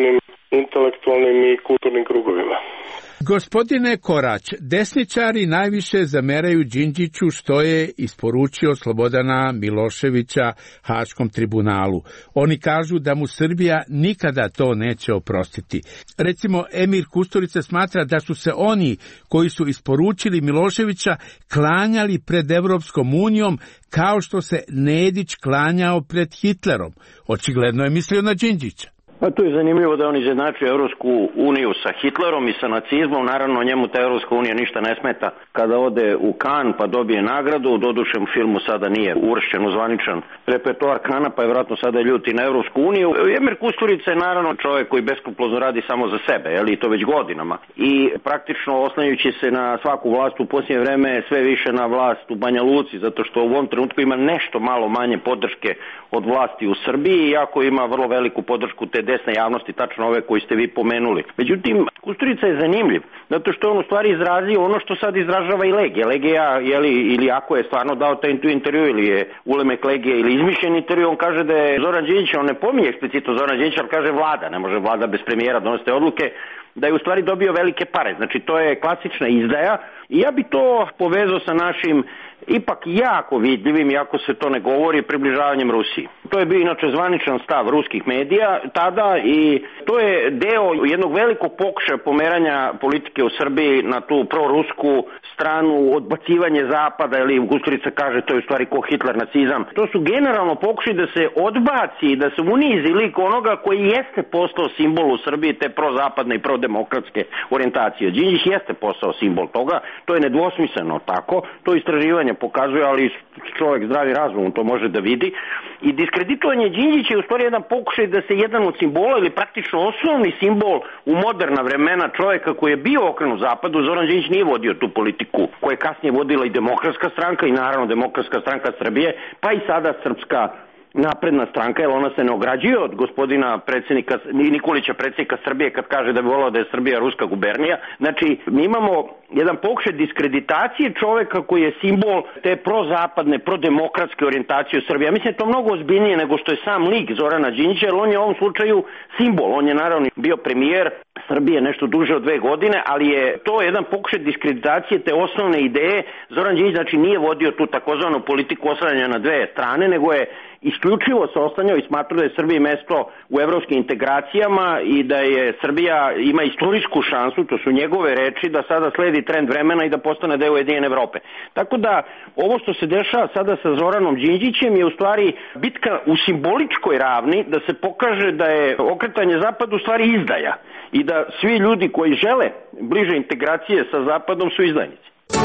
intelektualnim i kulturnim krugovima. Gospodine Korać, desničari najviše zameraju Đinđiću što je isporučio Slobodana Miloševića Haškom tribunalu. Oni kažu da mu Srbija nikada to neće oprostiti. Recimo, Emir Kusturica smatra da su se oni koji su isporučili Miloševića klanjali pred Evropskom unijom kao što se Nedić klanjao pred Hitlerom. Očigledno je mislio na Đinđića. Pa to je zanimljivo da on izjednačuje Evropsku uniju sa Hitlerom i sa nacizmom. Naravno, njemu ta Evropska unija ništa ne smeta kada ode u Kan pa dobije nagradu. Doduše u filmu sada nije uvršćen u zvaničan repertoar Kana, pa je vjerojatno sada ljuti na Evropsku uniju. Emir Kusturica je naravno čovjek koji beskrupulozno radi samo za sebe, ali to već godinama. I praktično oslanjajući se na svaku vlast u posljednje vreme sve više na vlast u Banja Luci, zato što u ovom trenutku ima nešto malo manje podrške od vlasti u Srbiji, iako ima vrlo veliku podršku te desne javnosti, tačno ove koji ste vi pomenuli. Međutim, Kusturica je zanimljiv, zato što on u stvari izrazio ono što sad izražava i Legija. Legija, jeli, ili ako je stvarno dao taj intervju, ili je ulemek Legije, ili izmišljen intervju, on kaže da je Zoran Đinđić, on ne pominje eksplicitno Zoran Đinđić, ali kaže vlada, ne može vlada bez premijera donositi odluke, da je u stvari dobio velike pare. Znači, to je klasična izdaja i ja bi to povezao sa našim ipak jako vidljivim, iako se to ne govori, približavanjem Rusiji. To je bio inače zvaničan stav ruskih medija tada i to je deo jednog velikog pokušaja pomeranja politike u Srbiji na tu prorusku stranu, odbacivanje zapada, ili Kusturica kaže to je u stvari ko Hitler, nacizam. To su generalno pokušaj da se odbaci, da se unizi lik onoga koji jeste postao simbol u Srbiji te prozapadne i prodemokratske orijentacije. Đinđić jeste postao simbol toga, to je nedvosmisleno tako, to istraživanje pokazuje, ali čovjek zdravi razum to može da vidi. I diskreditovanje Đinđića je u stvari jedan pokušaj da se jedan od simbola ili praktično osnovni simbol u moderna vremena čovjeka koji je bio okrenut zapadu, Zoran Đinđić nije vodio tu politiku koja je kasnije vodila i Demokratska stranka i naravno Demokratska stranka Srbije, pa i sada Srpska napredna stranka, jer ona se ne ograđuje od gospodina predsjednika Nikolića, predsjednika Srbije, kad kaže da bi volao da je Srbija ruska gubernija. Znači, mi imamo jedan pokušaj diskreditacije čovjeka koji je simbol te prozapadne, prodemokratske orijentacije u Srbiji. Ja mislim da je to mnogo ozbiljnije nego što je sam lik Zorana Đinđića, jer on je u ovom slučaju simbol. On je naravno bio premijer Srbije nešto duže od dve godine, ali je to jedan pokušaj diskreditacije te osnovne ideje. Zoran Đinđić znači nije vodio tu takozvanu politiku oslanjanja na dve strane, nego je isključivo se oslanjao i smatrao da je Srbiji mesto u evropskim integracijama i da je Srbija ima istorijsku šansu, to su njegove reči, da sada sledi trend vremena i da postane deo Ujedinjene Evrope. Tako da ovo što se dešava sada sa Zoranom Đinđićem je u stvari bitka u simboličkoj ravni da se pokaže da je okretanje zapadu u stvari izdaja i da svi ljudi koji žele bliže integracije sa zapadom su izdajnici.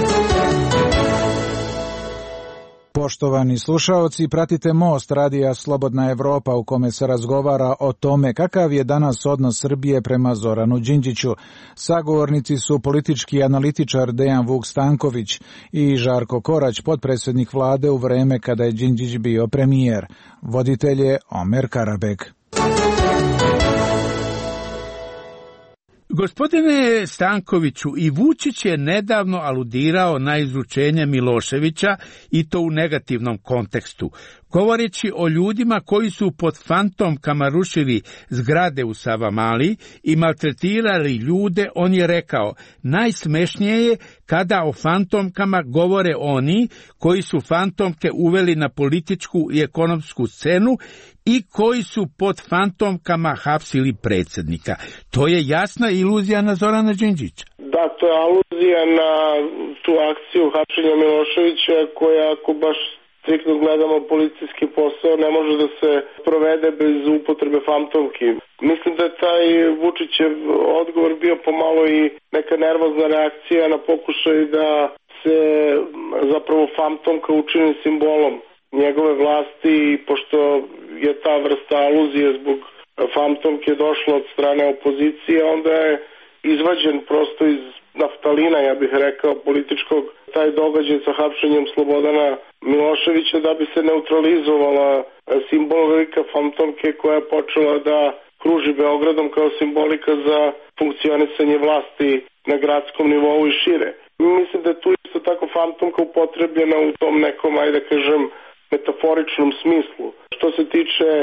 Poštovani slušaoci, pratite Most radija Slobodna Evropa u kome se razgovara o tome kakav je danas odnos Srbije prema Zoranu Đinđiću. Sagovornici su politički analitičar Dejan Vuk Stanković i Žarko Korać, potpredsjednik vlade u vreme kada je Đinđić bio premijer. Voditelj je Omer Karabek. Gospodine Stankoviću, i Vučić je nedavno aludirao na izručenje Miloševića i to u negativnom kontekstu. Govoreći o ljudima koji su pod fantomkama rušili zgrade u Savamali i maltretirali ljude, on je rekao, najsmešnije je kada o fantomkama govore oni koji su fantomke uveli na političku i ekonomsku scenu i koji su pod fantomkama hapsili predsjednika. To je jasna iluzija na Zorana Đinđića. Da, to je aluzija na tu akciju hapšenja Miloševića koja, ako baš striktno gledamo policijski posao, ne može da se provede bez upotrebe fantomki. Mislim da je taj Vučićev odgovor bio pomalo i neka nervozna reakcija na pokušaj da se zapravo fantomka učini simbolom njegove vlasti, i pošto je ta vrsta aluzije zbog fantomke došla od strane opozicije, onda je izvađen prosto iz naftalina, ja bih rekao, političkog, taj događaj sa hapšenjem Slobodana Miloševića, da bi se neutralizovala simbolika fantomke koja je počela da kruži Beogradom kao simbolika za funkcionisanje vlasti na gradskom nivou i šire. Mislim da je tu isto tako fantomka upotrebljena u tom nekom, ajde kažem, metaforičnom smislu. Što se tiče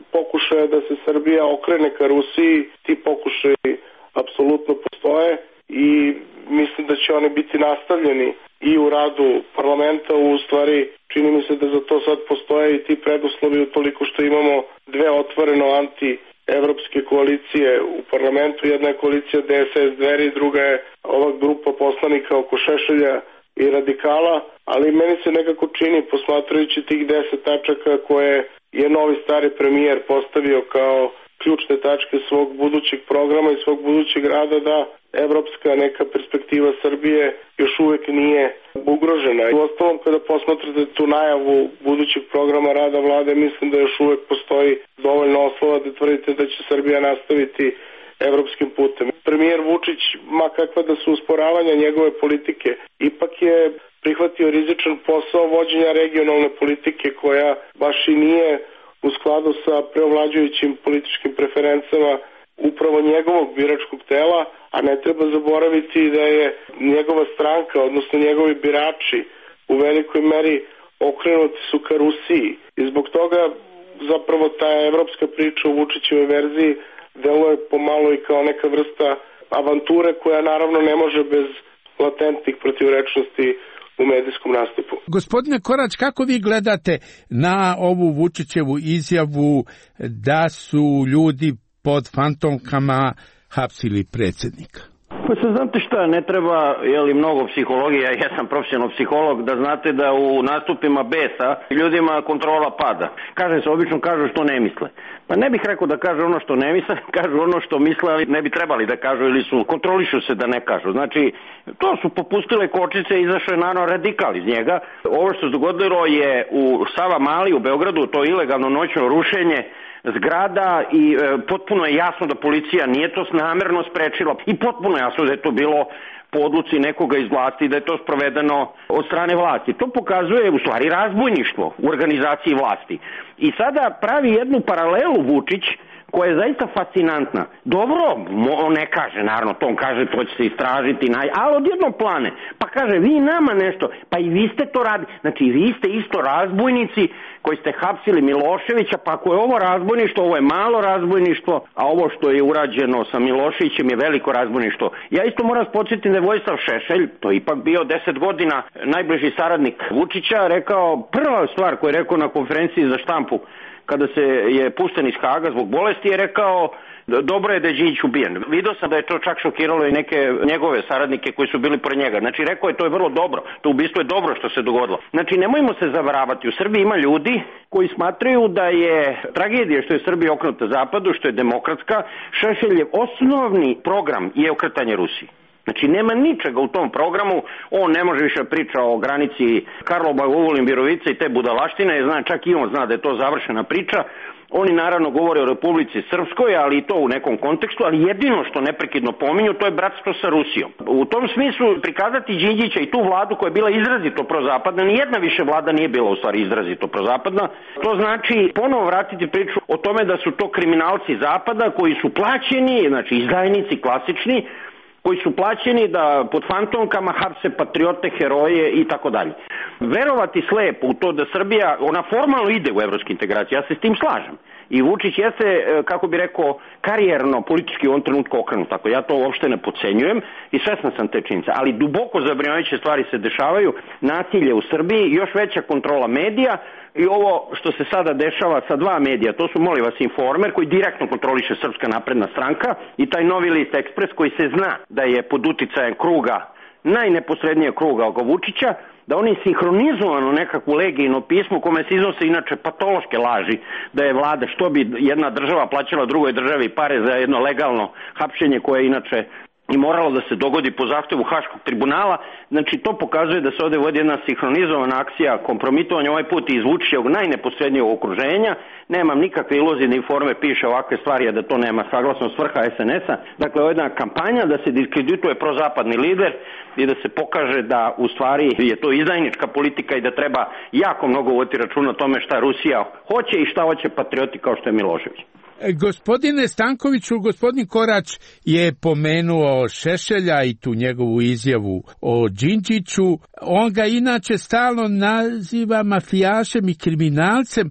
pokušaja da se Srbija okrene ka Rusiji, ti pokušaji apsolutno postoje i mislim da će oni biti nastavljeni i u radu parlamenta. U stvari čini mi se da za to sad postoje i ti preduslovi utoliko što imamo dve otvoreno anti-evropske koalicije u parlamentu. Jedna je koalicija D S S Dveri, druga je ova grupa poslanika oko Šešelja i radikala, ali meni se nekako čini, posmatrajući tih deset tačaka koje je novi stari premijer postavio kao ključne tačke svog budućeg programa i svog budućeg rada, da evropska neka perspektiva Srbije još uvek nije ugrožena. U ostalom, kada posmatrate tu najavu budućeg programa rada vlade, mislim da još uvek postoji dovoljno oslova da tvrdite da će Srbija nastaviti evropskim putem. Premijer Vučić, ma kakva da su usporavanja njegove politike, ipak je prihvatio rizičan posao vođenja regionalne politike koja baš i nije u skladu sa preovlađujućim političkim preferencama upravo njegovog biračkog tela, a ne treba zaboraviti da je njegova stranka, odnosno njegovi birači u velikoj meri okrenuti su ka Rusiji. I zbog toga zapravo ta evropska priča u Vučićevoj verziji deluje pomalo i kao neka vrsta avanture koja naravno ne može bez latentnih protivrečnosti u medijskom nastupu. Gospodine Korać, kako vi gledate na ovu Vučićevu izjavu da su ljudi pod fantomkama hapsili predsjednika? Pa se znate šta, ne treba je li mnogo psihologije, ja sam profesionalni psiholog, da znate da u nastupima besa ljudima kontrola pada. Kaže se, obično kažu što ne misle. Pa ne bih rekao da kažu ono što ne misle, kažu ono što misle, ali ne bi trebali da kažu ili su, kontrolišu se da ne kažu. Znači, to su popustile kočice i izašao je naravno radikal iz njega. Ovo što se dogodilo je u Sava Mali u Beogradu, to ilegalno noćno rušenje zgrada i e, potpuno je jasno da policija nije to namerno sprečila i potpuno je jasno da je to bilo po odluci nekoga iz vlasti, da je to sprovedeno od strane vlasti. To pokazuje u stvari razbojništvo u organizaciji vlasti. I sada pravi jednu paralelu Vučić koja je zaista fascinantna. Dobro, on ne kaže, naravno, to on kaže, to će se istražiti, naj... ali odjednom plane. Pa kaže, vi nama nešto, pa i vi ste to radili. Znači, vi ste isto razbojnici koji ste hapsili Miloševića, pa ako je ovo razbojništvo, ovo je malo razbojništvo, a ovo što je urađeno sa Miloševićem je veliko razbojništvo. Ja isto moram spodsjetiti da je Vojislav Šešelj, to je ipak bio deset godina najbliži saradnik Vučića, rekao, prva stvar koju je rekao na konferenciji za štampu, kada se je pušten iz Haga zbog bolesti, je rekao dobro je da je Đinđić ubijen. Vidio sam da je to čak šokiralo i neke njegove saradnike koji su bili pored njega. Znači rekao je to je vrlo dobro, to ubistvo je dobro što se dogodilo. Znači nemojmo se zavaravati, u Srbiji ima ljudi koji smatraju da je tragedija što je Srbija okrenuta zapadu, što je demokratska. Šešeljev osnovni program je okretanje Rusiji. Znači nema ničega u tom programu, on ne može više priča o granici Karlobag, Ogulin, Virovica i te budalaštine, zna, čak i on zna da je to završena priča. Oni naravno govore o Republici Srpskoj, ali i to u nekom kontekstu, ali jedino što neprekidno pominju to je bratstvo sa Rusijom. U tom smislu prikazati Đinđića i tu vladu koja je bila izrazito prozapadna, nijedna više vlada nije bila u stvari izrazito prozapadna, to znači ponovo vratiti priču o tome da su to kriminalci zapada koji su plaćeni, znači izdajnici klasični, koji su plaćeni da pod fantomkama hapse patriote, heroje i tako dalje. Verovati slepo u to da Srbija, ona formalno ide u evropske integracije, ja se s tim slažem. I Vučić jeste, kako bi rekao, karijerno, politički u ovom trenutku okrenut. Tako ja to uopšte ne podcenjujem i svestan sam te činjenice. Ali duboko zabrinjavajuće stvari se dešavaju, nasilje u Srbiji, još veća kontrola medija i ovo što se sada dešava sa dva medija, to su, molim vas, Informer koji direktno kontroliše Srpska napredna stranka i taj Novi list Ekspres koji se zna da je pod uticajem kruga, najneposrednijeg kruga oko Vučića, da oni sinhronizovano nekakvu legijno pismo kome se iznose inače patološke laži da je vlada, što bi jedna država plaćala drugoj državi pare za jedno legalno hapšenje koje je inače i moralo da se dogodi po zahtevu Haškog tribunala. Znači to pokazuje da se ovdje vodi jedna sinhronizovana akcija kompromitovanja, ovaj put iz Vučićevog najneposrednijeg okruženja. Nemam nikakve iluzije da Informer piše ovakve stvari, a da to nema saglasnost vrha es en es-a. Dakle, ovo je jedna kampanja da se diskredituje prozapadni lider i da se pokaže da u stvari je to izdajnička politika i da treba jako mnogo voditi računa o tome šta Rusija hoće i šta hoće patrioti kao što je Milošević. Gospodine Stankoviću, gospodin Korać je pomenuo Šešelja i tu njegovu izjavu o Đinđiću. On ga inače stalno naziva mafijašem i kriminalcem,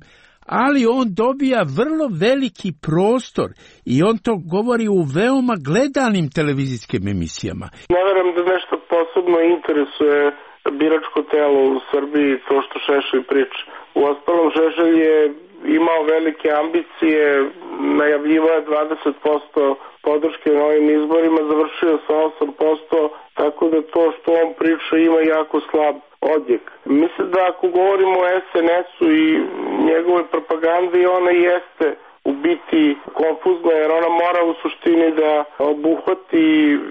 ali on dobija vrlo veliki prostor i on to govori u veoma gledanim televizijskim emisijama. Ne verujem da nešto posebno interesuje biračko telo u Srbiji, to što Šešelj priča. U ostalom, Šešelj je imao velike ambicije, najavljivao je dvadeset posto podrške na ovim izborima, završio sa osam posto, tako da to što on priča ima jako slab odjek. Mislim da ako govorimo o es en esu i njegove propagandi, ona jeste u biti konfuzna, jer ona mora u suštini da obuhvati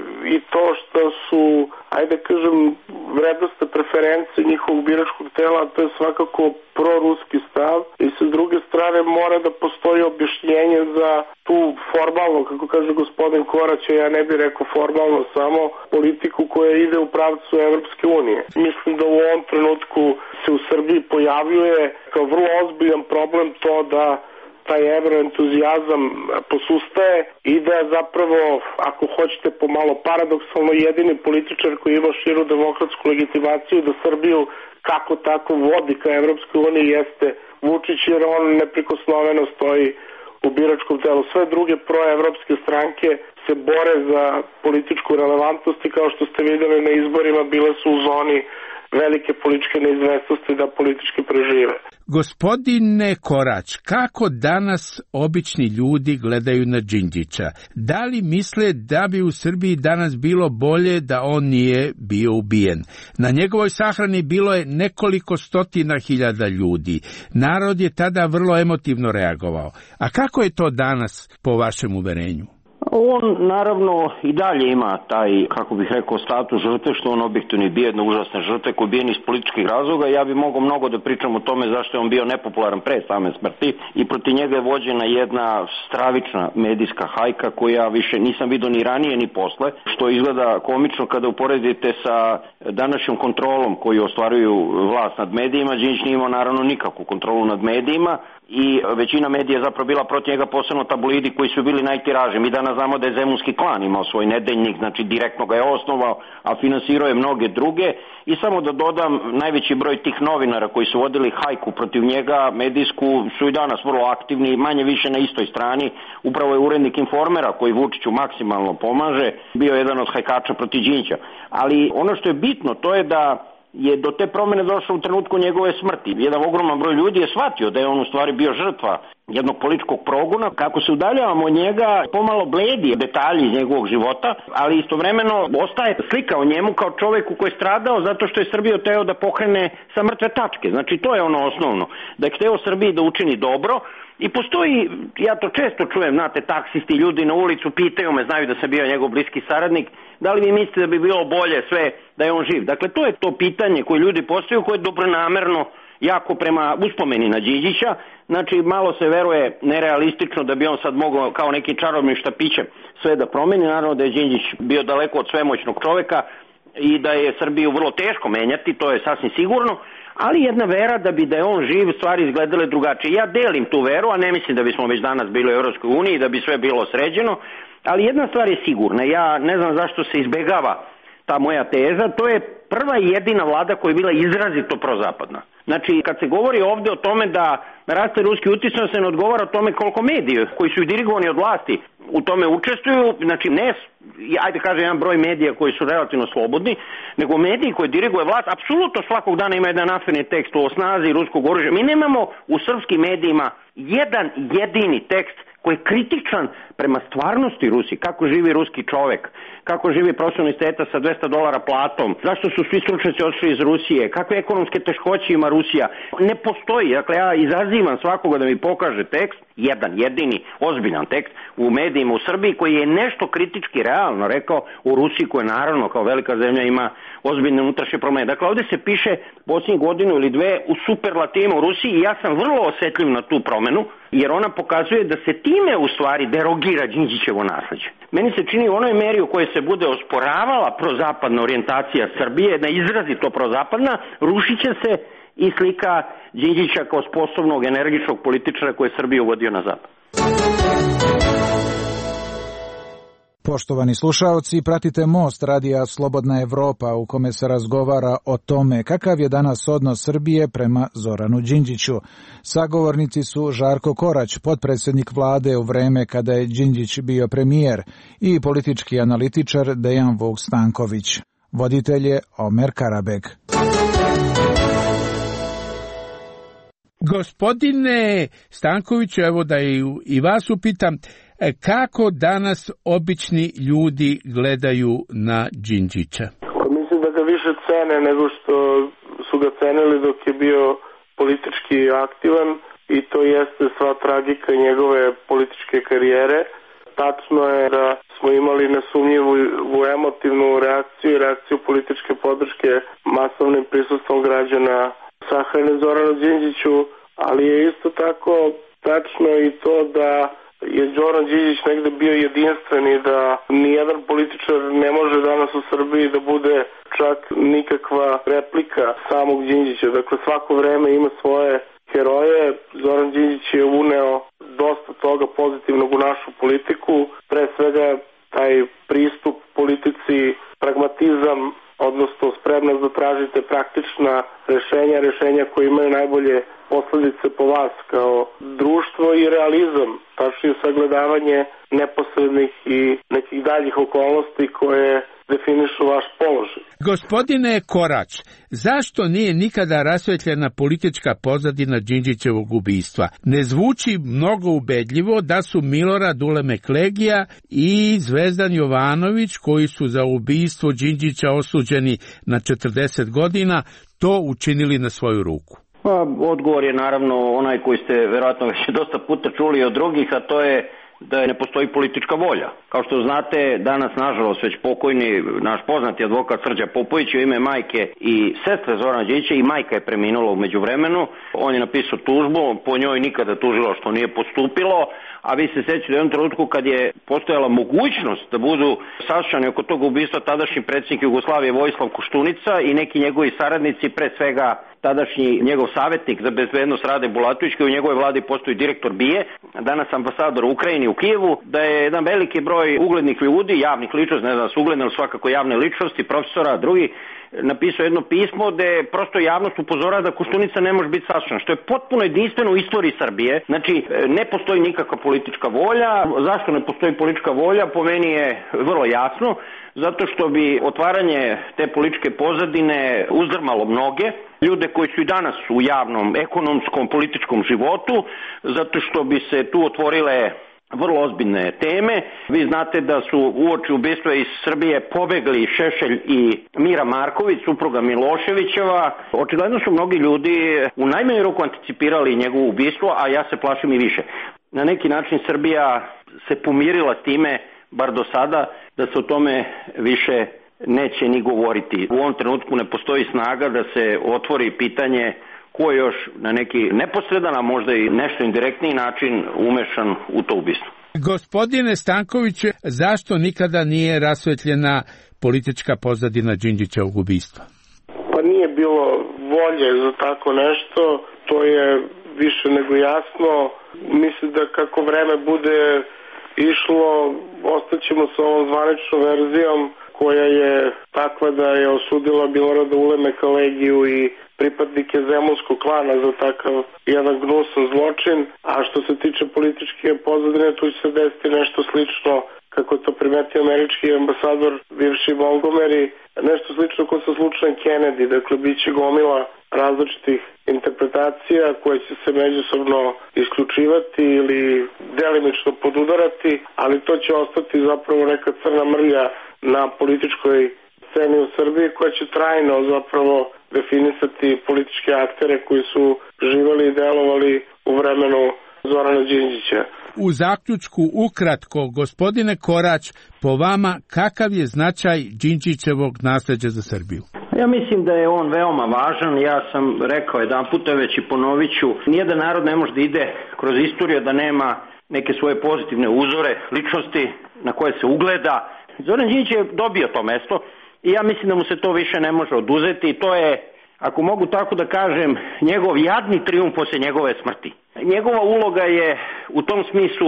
i to što su, ajde kažem, vrednostne preference njihovog biračkog tela, to je svakako proruski stav, i sa druge strane mora da postoji objašnjenje za tu formalno, kako kaže gospodin Korać, ja ne bih rekao formalno, samo politiku koja ide u pravcu Evropske unije. Mislim da u ovom trenutku se u Srbiji pojavljuje kao vrlo ozbiljan problem to da taj evroentuzijazam posustaje i da zapravo, ako hoćete pomalo paradoksalno, jedini političar koji ima širu demokratsku legitimaciju da Srbiju kako tako vodi ka Evropskoj uniji jeste Vučić, jer on neprikosnoveno stoji u biračkom telu. Sve druge proevropske stranke se bore za političku relevantnost i kao što ste videli na izborima bile su u zoni velike političke neizvestnosti da politički prežive. Gospodine Korać, kako danas obični ljudi gledaju na Đinđića? Da li misle da bi u Srbiji danas bilo bolje da on nije bio ubijen? Na njegovoj sahrani bilo je nekoliko stotina hiljada ljudi. Narod je tada vrlo emotivno reagovao. A kako je to danas po vašem uverenju? On naravno i dalje ima taj, kako bih rekao, status žrtve, što on objektivno bio jedna užasna žrtva koji je ubijen iz političkih razloga. Ja bih mogao mnogo da pričam o tome zašto je on bio nepopularan pre same smrti i protiv njega je vođena jedna stravična medijska hajka koja više nisam vidio ni ranije ni posle, što izgleda komično kada uporedite sa današnjom kontrolom koju ostvaruju vlast nad medijima. Đinđić nije imao naravno nikakvu kontrolu nad medijima i većina medija je zapravo bila protiv njega, posebno tabloidi koji su bili najtiraži. Mi danas znamo da je Zemunski klan imao svoj nedeljnik, znači direktno ga je osnovao, a finansirao je mnoge druge. I samo da dodam, najveći broj tih novinara koji su vodili hajku protiv njega, medijsku, su i danas vrlo aktivni, manje više na istoj strani. Upravo je urednik Informera, koji Vučiću maksimalno pomaže, bio jedan od hajkača protiv Đinđića. Ali ono što je bitno, to je da je do te promene došlo u trenutku njegove smrti. Jedan ogroman broj ljudi je shvatio da je on u stvari bio žrtva jednog političkog progona. Kako se udaljavamo od njega, pomalo bledi detalji iz njegovog života, ali istovremeno ostaje slika o njemu kao čoveku koji je stradao zato što je Srbiju teo da pokrene sa mrtve tačke. Znači to je ono osnovno, da je hteo Srbiji da učini dobro. I postoji, ja to često čujem, znate, taksisti, ljudi na ulicu pitaju me, znaju da sam bio njegov bliski saradnik, da li vi mislite da bi bilo bolje sve da je on živ? Dakle, to je to pitanje koje ljudi postavljaju, koje je dobronamerno jako prema uspomeni na Đinđića. Znači, malo se veruje nerealistično da bi on sad mogao kao neki čarobnim štapićem sve da promeni. Naravno da je Đinđić bio daleko od svemoćnog čoveka i da je Srbiju vrlo teško menjati, to je sasvim sigurno. Ali jedna vera da bi da je on živ stvari izgledale drugačije. Ja delim tu veru, a ne mislim da bismo već danas bili u Evropskoj uniji, da bi sve bilo sređeno, ali jedna stvar je sigurna, ja ne znam zašto se izbegava ta moja teza, to je prva i jedina vlada koja je bila izrazito prozapadna. Znači, kad se govori ovde o tome da raste ruski uticaj, se ne odgovara o tome koliko mediji koji su dirigovani od vlasti u tome učestvuju, znači ne, ajde kažem jedan broj medija koji su relativno slobodni, nego mediji koji diriguje vlast, apsolutno svakog dana ima jedan aferni tekst o snazi ruskog oružja. Mi nemamo u srpskim medijima jedan jedini tekst koji je kritičan prema stvarnosti Rusije, kako živi ruski čovek, kako živi profesor univerziteta sa dvesta dolara platom, zašto su svi stručnjaci otišli iz Rusije, kakve ekonomske teškoće ima Rusija. Ne postoji, dakle ja izazivam svakoga da mi pokaže tekst, jedan jedini ozbiljan tekst u medijima u Srbiji koji je nešto kritički realno rekao o Rusiji, koja naravno kao velika zemlja ima ozbiljne unutrašnje probleme. Dakle, ovde se piše posljednjih godinu ili dve u superlativima u Rusiji i ja sam vrlo osetljiv na tu promenu, jer ona pokazuje da se time u stvari derogira Đinđićevo nasleđe. Meni se čini u onoj meri u kojoj se bude osporavala prozapadna orijentacija Srbije, da izrazito prozapadna, rušit će se i slika Đinđića kao sposobnog, energičnog političara koji je Srbiju vodio na zapad. Poštovani slušaoci, pratite Most radija Slobodna Evropa u kome se razgovara o tome kakav je danas odnos Srbije prema Zoranu Đinđiću. Sagovornici su Žarko Korać, potpredsjednik vlade u vreme kada je Đinđić bio premijer, i politički analitičar Dejan Vuk Stanković. Voditelj je Omer Karabeg. Gospodine Stankoviću, evo da i vas upitam, kako danas obični ljudi gledaju na Đinđića? Mislim da ga više cene nego što su ga cenili dok je bio politički aktivan i to jeste sva tragika njegove političke karijere. Tačno je da smo imali nesumnjivu emotivnu reakciju, reakciju političke podrške masovnim prisustvom građana sahrane Zoranu Đinđiću, ali je isto tako tačno i to da je Zoran Đinđić negde bio jedinstven i da nijedan političar ne može danas u Srbiji da bude čak nikakva replika samog Đinđića. Dakle, svako vreme ima svoje heroje. Zoran Đinđić je uneo dosta toga pozitivnog u našu politiku. Pre svega taj pristup politici, pragmatizam, odnosno spremnost da tražite praktična rešenja, rešenja koje imaju najbolje posledice po vas kao društvo i realizam, tačnije sagledavanje neposrednih i nekih daljih okolnosti koje definišu vaš položaj. Gospodine Korać, zašto nije nikada rasvetljena politička pozadina Đinđićevog ubistva? Ne zvuči mnogo ubedljivo da su Milorad Uleme Klegija i Zvezdan Jovanović, koji su za ubistvo Đinđića osuđeni na četrdeset godina, to učinili na svoju ruku. Pa, odgovor je naravno onaj koji ste verovatno već dosta puta čuli od drugih, a to je da ne postoji politička volja. Kao što znate, danas nažalost već pokojni naš poznati advokat Srđa Popović u ime majke i sestre Zorana Đinđića, i majka je preminula u međuvremenu. On je napisao tužbu, po njoj nikada tužilaštvo nije postupilo, a vi se sećate u jednom trenutku kad je postojala mogućnost da budu saslušani oko tog ubistva tadašnji predsjednik Jugoslavije Vojislav Koštunica i neki njegovi saradnici, pre svega tadašnji njegov savjetnik za bezbednost Rade Bulatović, koji u njegovoj vladi postoji direktor B I E, danas ambasador u Ukrajini u Kijevu, da je jedan veliki broj uglednih ljudi, javnih ličnosti, ne znam da su ugledne, ali svakako javne ličnosti, profesora, drugi, napisao jedno pismo gde prosto javnost upozorava da Koštunica ne može biti saslušan, što je potpuno jedinstveno u istoriji Srbije. Znači, ne postoji nikakva politička volja. Zašto ne postoji politička volja? Po meni je vrlo jasno. Zato što bi otvaranje te političke pozadine uzdrmalo mnoge ljude koji su i danas u javnom, ekonomskom, političkom životu, zato što bi se tu otvorile vrlo ozbiljne teme. Vi znate da su uoči ubistva iz Srbije pobegli Šešelj i Mira Marković, supruga Miloševićeva. Očigledno su mnogi ljudi u najmanju ruku anticipirali njegovo ubistvo, a ja se plašim i više. Na neki način Srbija se pomirila s time, bar do sada, da se o tome više neće ni govoriti. U ovom trenutku ne postoji snaga da se otvori pitanje ko je još na neki neposredan, a možda i nešto indirektniji način umešan u to ubistvo. Gospodine Stankoviću, zašto nikada nije rasvetljena politička pozadina Đinđićevog ubistva? Pa nije bilo volje za tako nešto, to je više nego jasno. Mislim da kako vreme bude išlo, ostaćemo sa ovom zvaničnom verzijom koja je takva da je osudila Milorada Uleme Klegiju i pripadnike zemunskog klana za takav jedan gnusan zločin, a što se tiče političke pozadine, tu će se desiti nešto slično kako je to primetio američki ambasador bivši Montgomery, nešto slično kao sa slučajem Kennedy, dakle bit će gomila različitih interpretacija koje će se međusobno isključivati ili delimično podudarati, ali to će ostati zapravo neka crna mrlja na političkoj sceni u Srbiji koja će trajno zapravo definisati političke aktere koji su živali i delovali u vremenu Zorana Đinđića. U zaključku ukratko, gospodine Korać, po vama kakav je značaj Đinđićevog nasleđa za Srbiju? Ja mislim da je on veoma važan. Ja sam rekao jedan puta već i ponovit ću, nijedan narod ne može da ide kroz istoriju da nema neke svoje pozitivne uzore, ličnosti na koje se ugleda. Zoran Đinđić je dobio to mesto i ja mislim da mu se to više ne može oduzeti. To je, ako mogu tako da kažem, njegov jadni trijumf posle njegove smrti. Njegova uloga je u tom smislu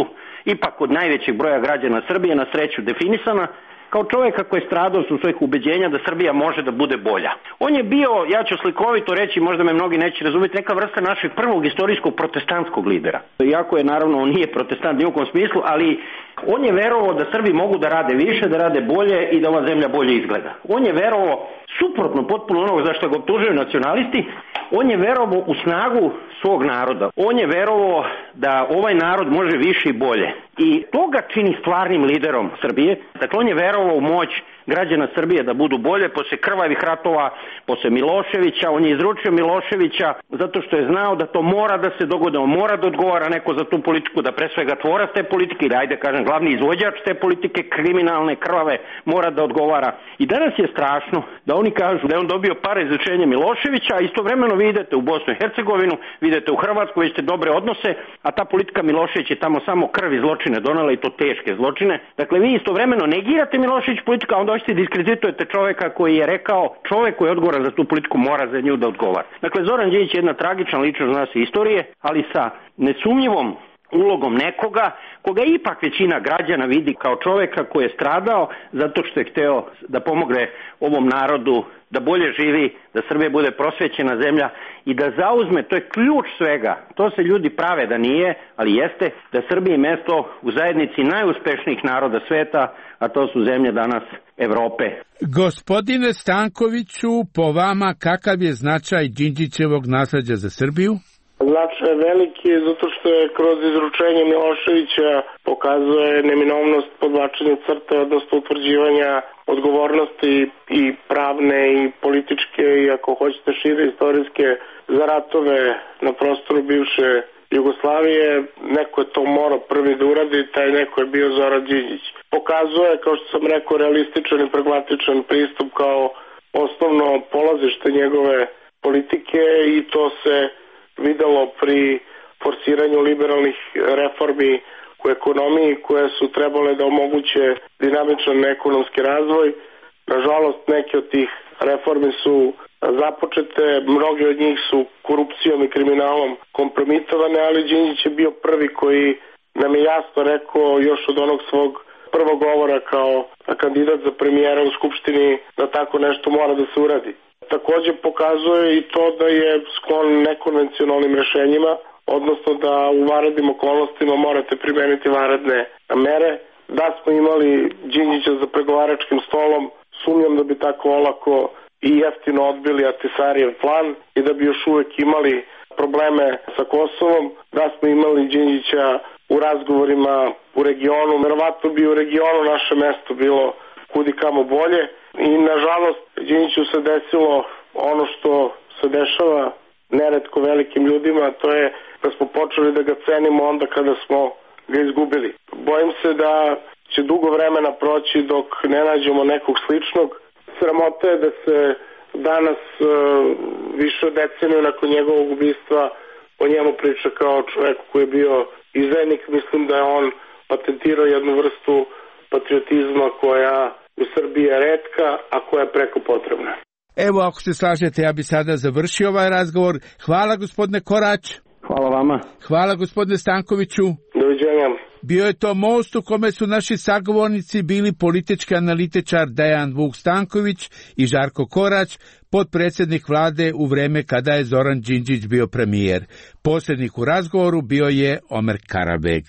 ipak od najvećeg broja građana Srbije na sreću definisana, kao čovjeka koji je stradao su svojih ubeđenja da Srbija može da bude bolja. On je bio, ja ću slikovito reći, možda me mnogi neće razumjeti, neka vrsta našeg prvog istorijskog protestantskog lidera. Iako je naravno on nije protestant ni u kom smislu, ali on je verovao da Srbi mogu da rade više, da rade bolje i da ova zemlja bolje izgleda. On je verovao, suprotno potpuno onog za što ga optužuju nacionalisti, on je verovao u snagu svog naroda. On je verovao da ovaj narod može više i bolje. I to ga čini stvarnim liderom Srbije. Dakle, on je verovao u moć građana Srbije da budu bolje posle krvavih ratova, posle Miloševića. On je izručio Miloševića zato što je znao da to mora da se dogodi, on mora da odgovara neko za tu politiku, da pre svega tvorac te politike ili ajde kažem glavni izvođač te politike kriminalne, krvave, mora da odgovara. I danas je strašno da oni kažu da je on dobio pare izručenja Miloševića, a istovremeno vi idete u Bosnu i Hercegovinu, vi idete u Hrvatsku, vi ste dobre odnose, a ta politika Milošević je tamo samo krv i zločine donela i to teške zločine. Dakle, vi istovremeno negirate Milošević politiku, a onda hoćete diskreditujete čovjeka koji je rekao, čovjek koji je odgovoran za tu politiku mora za nju da odgovara. Dakle, Zoran Đinđić je jedna tragična ličnost naše istorije, ali sa nesumnjivom ulogom nekoga koga ipak većina građana vidi kao čovjeka koji je stradao zato što je hteo da pomogne ovom narodu da bolje živi, da Srbija bude prosvećena zemlja i da zauzme, to je ključ svega, to se ljudi prave da nije, ali jeste da Srbiji mesto u zajednici najuspešnijih naroda sveta, a to su zemlje danas Evrope. Gospodine Stankoviću, po vama kakav je značaj Đinđićevog nasleđa za Srbiju? Značaj je veliki zato što je kroz izručenje Miloševića pokazuje neminovnost podvlačenja crte, odnosno utvrđivanja odgovornosti i pravne i političke i ako hoćete šire istorijske za ratove na prostoru bivše Jugoslavije. Neko je to morao prvi da uradi, taj neko je bio Zoran Đinđić. Pokazuje, kao što sam rekao, realističan i pragmatičan pristup kao osnovno polazište njegove politike i to se videlo pri forsiranju liberalnih reformi u ekonomiji koje su trebale da omoguće dinamičan ekonomski razvoj. Nažalost, neke od tih reformi su započete, mnogi od njih su korupcijom i kriminalom kompromitovane, ali Đinđić je bio prvi koji nam je jasno rekao još od onog svog prvog govora kao kandidat za premijera u Skupštini da tako nešto mora da se uradi. Također pokazuje i to da je sklon nekonvencionalnim rešenjima, odnosno da u vanrednim okolnostima morate primeniti vanredne mere. Da smo imali Đinđića za pregovaračkim stolom, sumnjam da bi tako olako i jeftino odbili Ahtisarijev plan i da bi još uvek imali probleme sa Kosovom. Da smo imali Đinđića u razgovorima u regionu, verovatno bi u regionu naše mesto bilo kudi kamo bolje. I nažalost Đinđiću se desilo ono što se dešava neretko velikim ljudima, to je da smo počeli da ga cenimo onda kada smo ga izgubili. Bojim se da će dugo vremena proći dok ne nađemo nekog sličnog. Sramota je da se danas uh, više od deceniju nakon njegovog ubistva o njemu priča kao čovjek koji je bio izdajnik. Mislim da je on patentirao jednu vrstu patriotizma koja u Srbiji je retka, a koja je preko potrebna. Evo, ako se slažete, ja bi sada završio ovaj razgovor. Hvala, gospodine Korać. Hvala vama. Hvala, gospodine Stankoviću. Doviđenja. Bio je to most u kome su naši sagovornici bili politički analitičar Dejan Vuk Stanković i Žarko Korać, potpredsjednik vlade u vreme kada je Zoran Đinđić bio premijer. Posrednik u razgovoru bio je Omer Karabeg.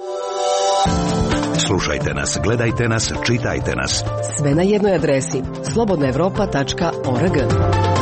Slušajte nas, gledajte nas, čitajte nas. Sve na jednoj adresi slobodna evropa tačka org.